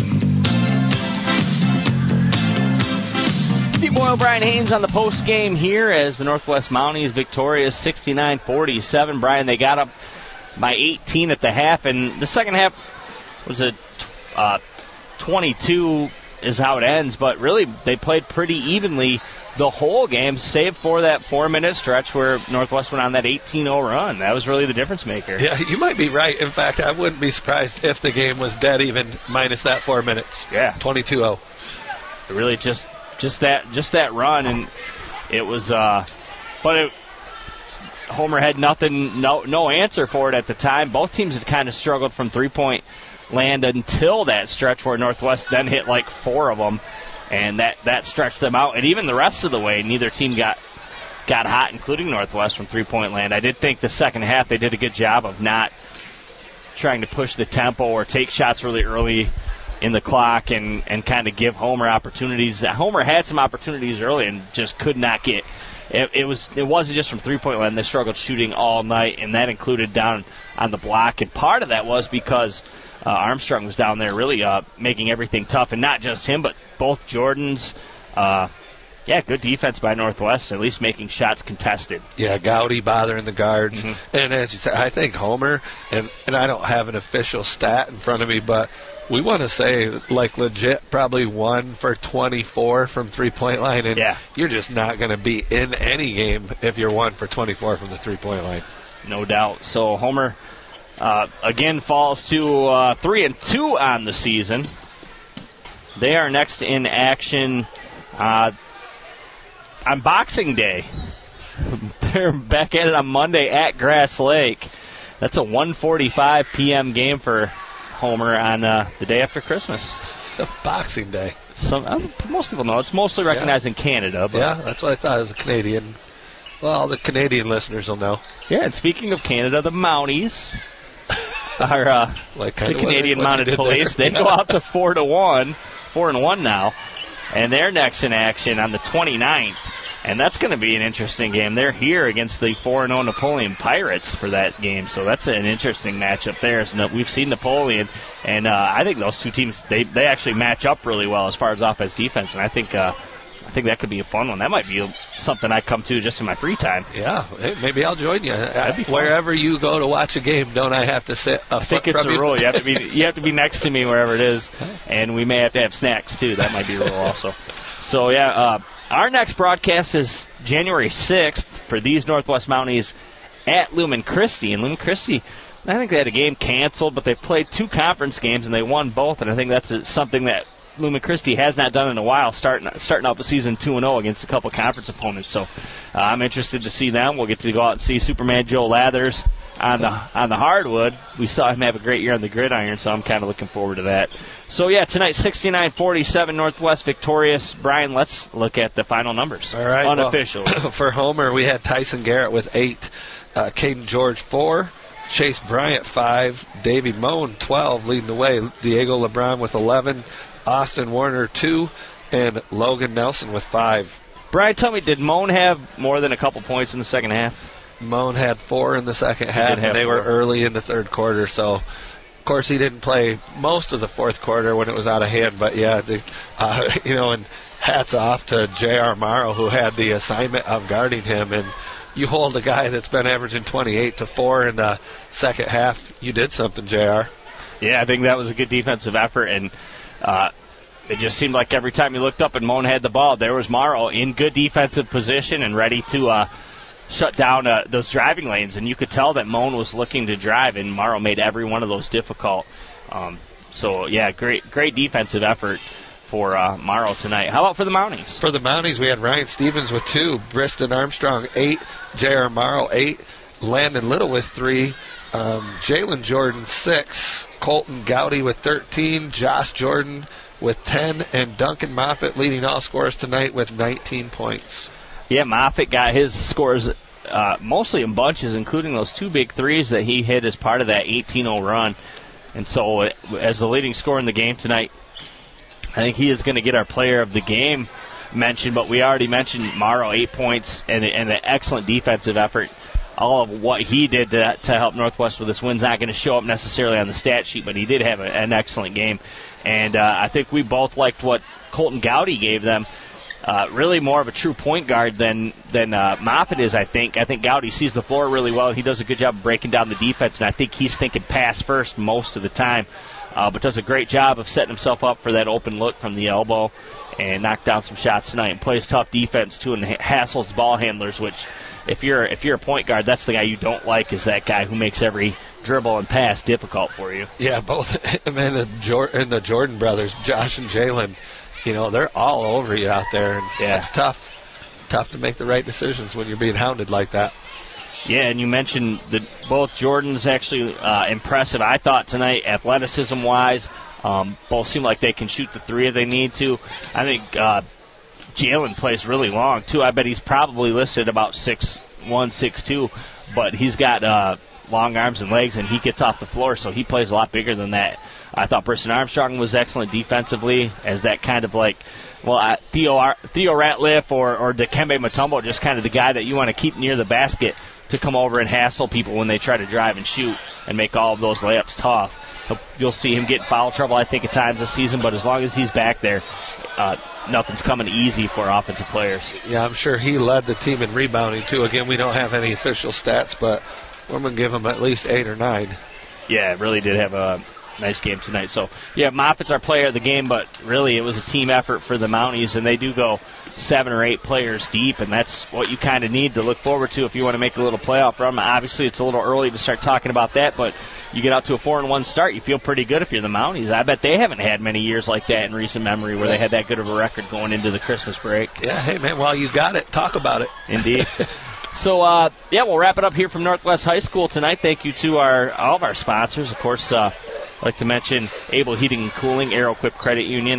Steve Boyle, Brian Haynes on the post game here as the Northwest Mounties victorious sixty-nine forty-seven. Brian, they got up by eighteen at the half, and the second half was a uh, twenty-two is how it ends, but really they played pretty evenly the whole game, save for that four-minute stretch where Northwest went on that eighteen oh run. That was really the difference maker. Yeah, you might be right. In fact, I wouldn't be surprised if the game was dead even minus that four minutes. Yeah. twenty-two oh. Really just just that just that run, and it was uh but it, Homer had nothing no no answer for it at the time. Both teams had kind of struggled from three-point land until that stretch where Northwest then hit like four of them. And that, that stretched them out. And even the rest of the way, neither team got got hot, including Northwest, from three-point land. I did think the second half they did a good job of not trying to push the tempo or take shots really early in the clock and, and kind of give Homer opportunities. Homer had some opportunities early and just could not get it. It, was, it wasn't just from three-point land. They struggled shooting all night, and that included down on the block. And part of that was because Uh, Armstrong was down there really uh, making everything tough, and not just him, but both Jordans. Uh, yeah, good defense by Northwest, at least making shots contested. Yeah, Gowdy bothering the guards. Mm-hmm. And as you said, I think Homer, and, and I don't have an official stat in front of me, but we want to say, like, legit, probably one for twenty-four from three-point line. And yeah. You're just not going to be in any game if you're one for twenty-four from the three-point line. No doubt. So Homer Uh, again falls to uh, three and two on the season. They are next in action uh, on Boxing Day. They're back at it on Monday at Grass Lake. That's a one forty-five p.m. game for Homer on uh, the day after Christmas. Boxing Day. Some, uh, most people know it's mostly recognized yeah. in Canada. But yeah, that's what I thought as a Canadian. Well, the Canadian listeners will know. Yeah, and speaking of Canada, the Mounties are uh, like the Canadian what, what Mounted Police. They go out to four to one, four and one now, and they're next in action on the twenty-ninth And that's going to be an interesting game. They're here against the four and oh Napoleon Pirates for that game, so that's an interesting matchup there. So we've seen Napoleon, and uh, I think those two teams, they, they actually match up really well as far as offense defense, and I think uh, I think that could be a fun one. That might be something I come to just in my free time. Yeah, hey, maybe I'll join you. That'd be fun. Wherever you go to watch a game, don't I have to sit a I think foot it's from a you? rule. You have to be you have to be next to me wherever it is, and we may have to have snacks too. That might be a rule also. So yeah, uh, our next broadcast is January sixth for these Northwest Mounties at Lumen Christi, and Lumen Christi, I think they had a game canceled, but they played two conference games and they won both, and I think that's a, something that Lumen Christi has not done in a while, starting starting out the season two and oh against a couple of conference opponents. So uh, I'm interested to see them. We'll get to go out and see Superman Joe Lathers on the on the hardwood. We saw him have a great year on the gridiron, so I'm kind of looking forward to that. So yeah, tonight sixty-nine forty-seven Northwest victorious. Brian, let's look at the final numbers. All right, unofficial. Well, for Homer, we had Tyson Garrett with eight, uh, Caden George four, Chase Bryant five, Davey Moan twelve leading the way, Diego LeBron with eleven, Austin Warner two, and Logan Nelson with five. Brian, tell me, did Moan have more than a couple points in the second half? Moan had four in the second half, and they four. were early in the third quarter. So, of course, he didn't play most of the fourth quarter when it was out of hand. But, yeah, the, uh, you know, and hats off to J R. Morrow, who had the assignment of guarding him. And you hold a guy that's been averaging twenty-eight to four in the second half. You did something, J R. Yeah, I think that was a good defensive effort. And uh, it just seemed like every time you looked up and Moan had the ball, there was Morrow in good defensive position and ready to uh, – shut down uh, those driving lanes, and you could tell that Moan was looking to drive, and Morrow made every one of those difficult. Um, so, yeah, great great defensive effort for uh, Morrow tonight. How about for the Mounties? For the Mounties, we had Ryan Stevens with two, Briston Armstrong eight, J R. Morrow eight, Landon Little with three, um, Jalen Jordan six, Colton Gowdy with thirteen, Josh Jordan with ten, and Duncan Moffitt leading all scorers tonight with nineteen points. Yeah, Moffitt got his scores uh, mostly in bunches, including those two big threes that he hit as part of that eighteen oh run. And so uh, as the leading scorer in the game tonight, I think he is going to get our player of the game mentioned, but we already mentioned Morrow, eight points, and, and an excellent defensive effort. All of what he did to, to help Northwest with this win is not going to show up necessarily on the stat sheet, but he did have a, an excellent game. And uh, I think we both liked what Colton Gowdy gave them. Uh, really more of a true point guard than than uh, Moffitt is, I think. I think Gowdy sees the floor really well. He does a good job of breaking down the defense, and I think he's thinking pass first most of the time, uh, but does a great job of setting himself up for that open look from the elbow and knock down some shots tonight and plays tough defense, too, and hassles ball handlers, which if you're if you're a point guard, that's the guy you don't like, is that guy who makes every dribble and pass difficult for you. Yeah, both him and the, Jor- and the Jordan brothers, Josh and Jalen, you know, they're all over you out there, and yeah. It's tough. Tough to make the right decisions when you're being hounded like that. Yeah, and you mentioned that both Jordans actually uh, impressive, I thought, tonight, athleticism-wise. Um, both seem like they can shoot the three if they need to. I think uh, Jalen plays really long, too. I bet he's probably listed about six one, six two, but he's got uh, long arms and legs, and he gets off the floor, so he plays a lot bigger than that. I thought Briston Armstrong was excellent defensively as that kind of like, well, uh, Theo Ar- Theo Ratliff or, or Dikembe Mutombo, just kind of the guy that you want to keep near the basket to come over and hassle people when they try to drive and shoot and make all of those layups tough. He'll, you'll see him get in foul trouble, I think, at times this season, but as long as he's back there, uh, nothing's coming easy for offensive players. Yeah, I'm sure he led the team in rebounding, too. Again, we don't have any official stats, but we're going to give him at least eight or nine. Yeah, really did have a nice game tonight. So, yeah, Moffitt's our player of the game, but really it was a team effort for the Mounties, and they do go seven or eight players deep, and that's what you kind of need to look forward to if you want to make a little playoff run. Obviously, it's a little early to start talking about that, but you get out to a four and one start, you feel pretty good if you're the Mounties. I bet they haven't had many years like that in recent memory where they had that good of a record going into the Christmas break. Yeah, hey, man, while you got it, talk about it. Indeed. So, uh, yeah, we'll wrap it up here from Northwest High School tonight. Thank you to our all of our sponsors. Of course, uh, I'd like to mention Able Heating and Cooling, Aeroquip Credit Union,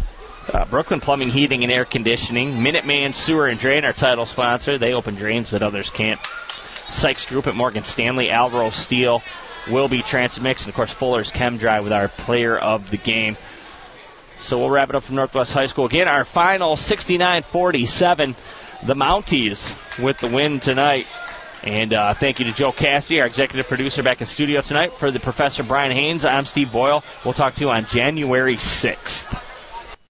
uh, Brooklyn Plumbing, Heating and Air Conditioning, Minuteman Sewer and Drain, our title sponsor. They open drains that others can't. Sykes Group at Morgan Stanley, Alvaro Steel, Wilby Transmix, and, of course, Fuller's Chem Dry with our player of the game. So we'll wrap it up from Northwest High School. Again, our final sixty-nine forty-seven the Mounties with the win tonight. And uh, thank you to Joe Cassidy, our executive producer, back in studio tonight. For the Professor Brian Haynes, I'm Steve Boyle. We'll talk to you on January sixth.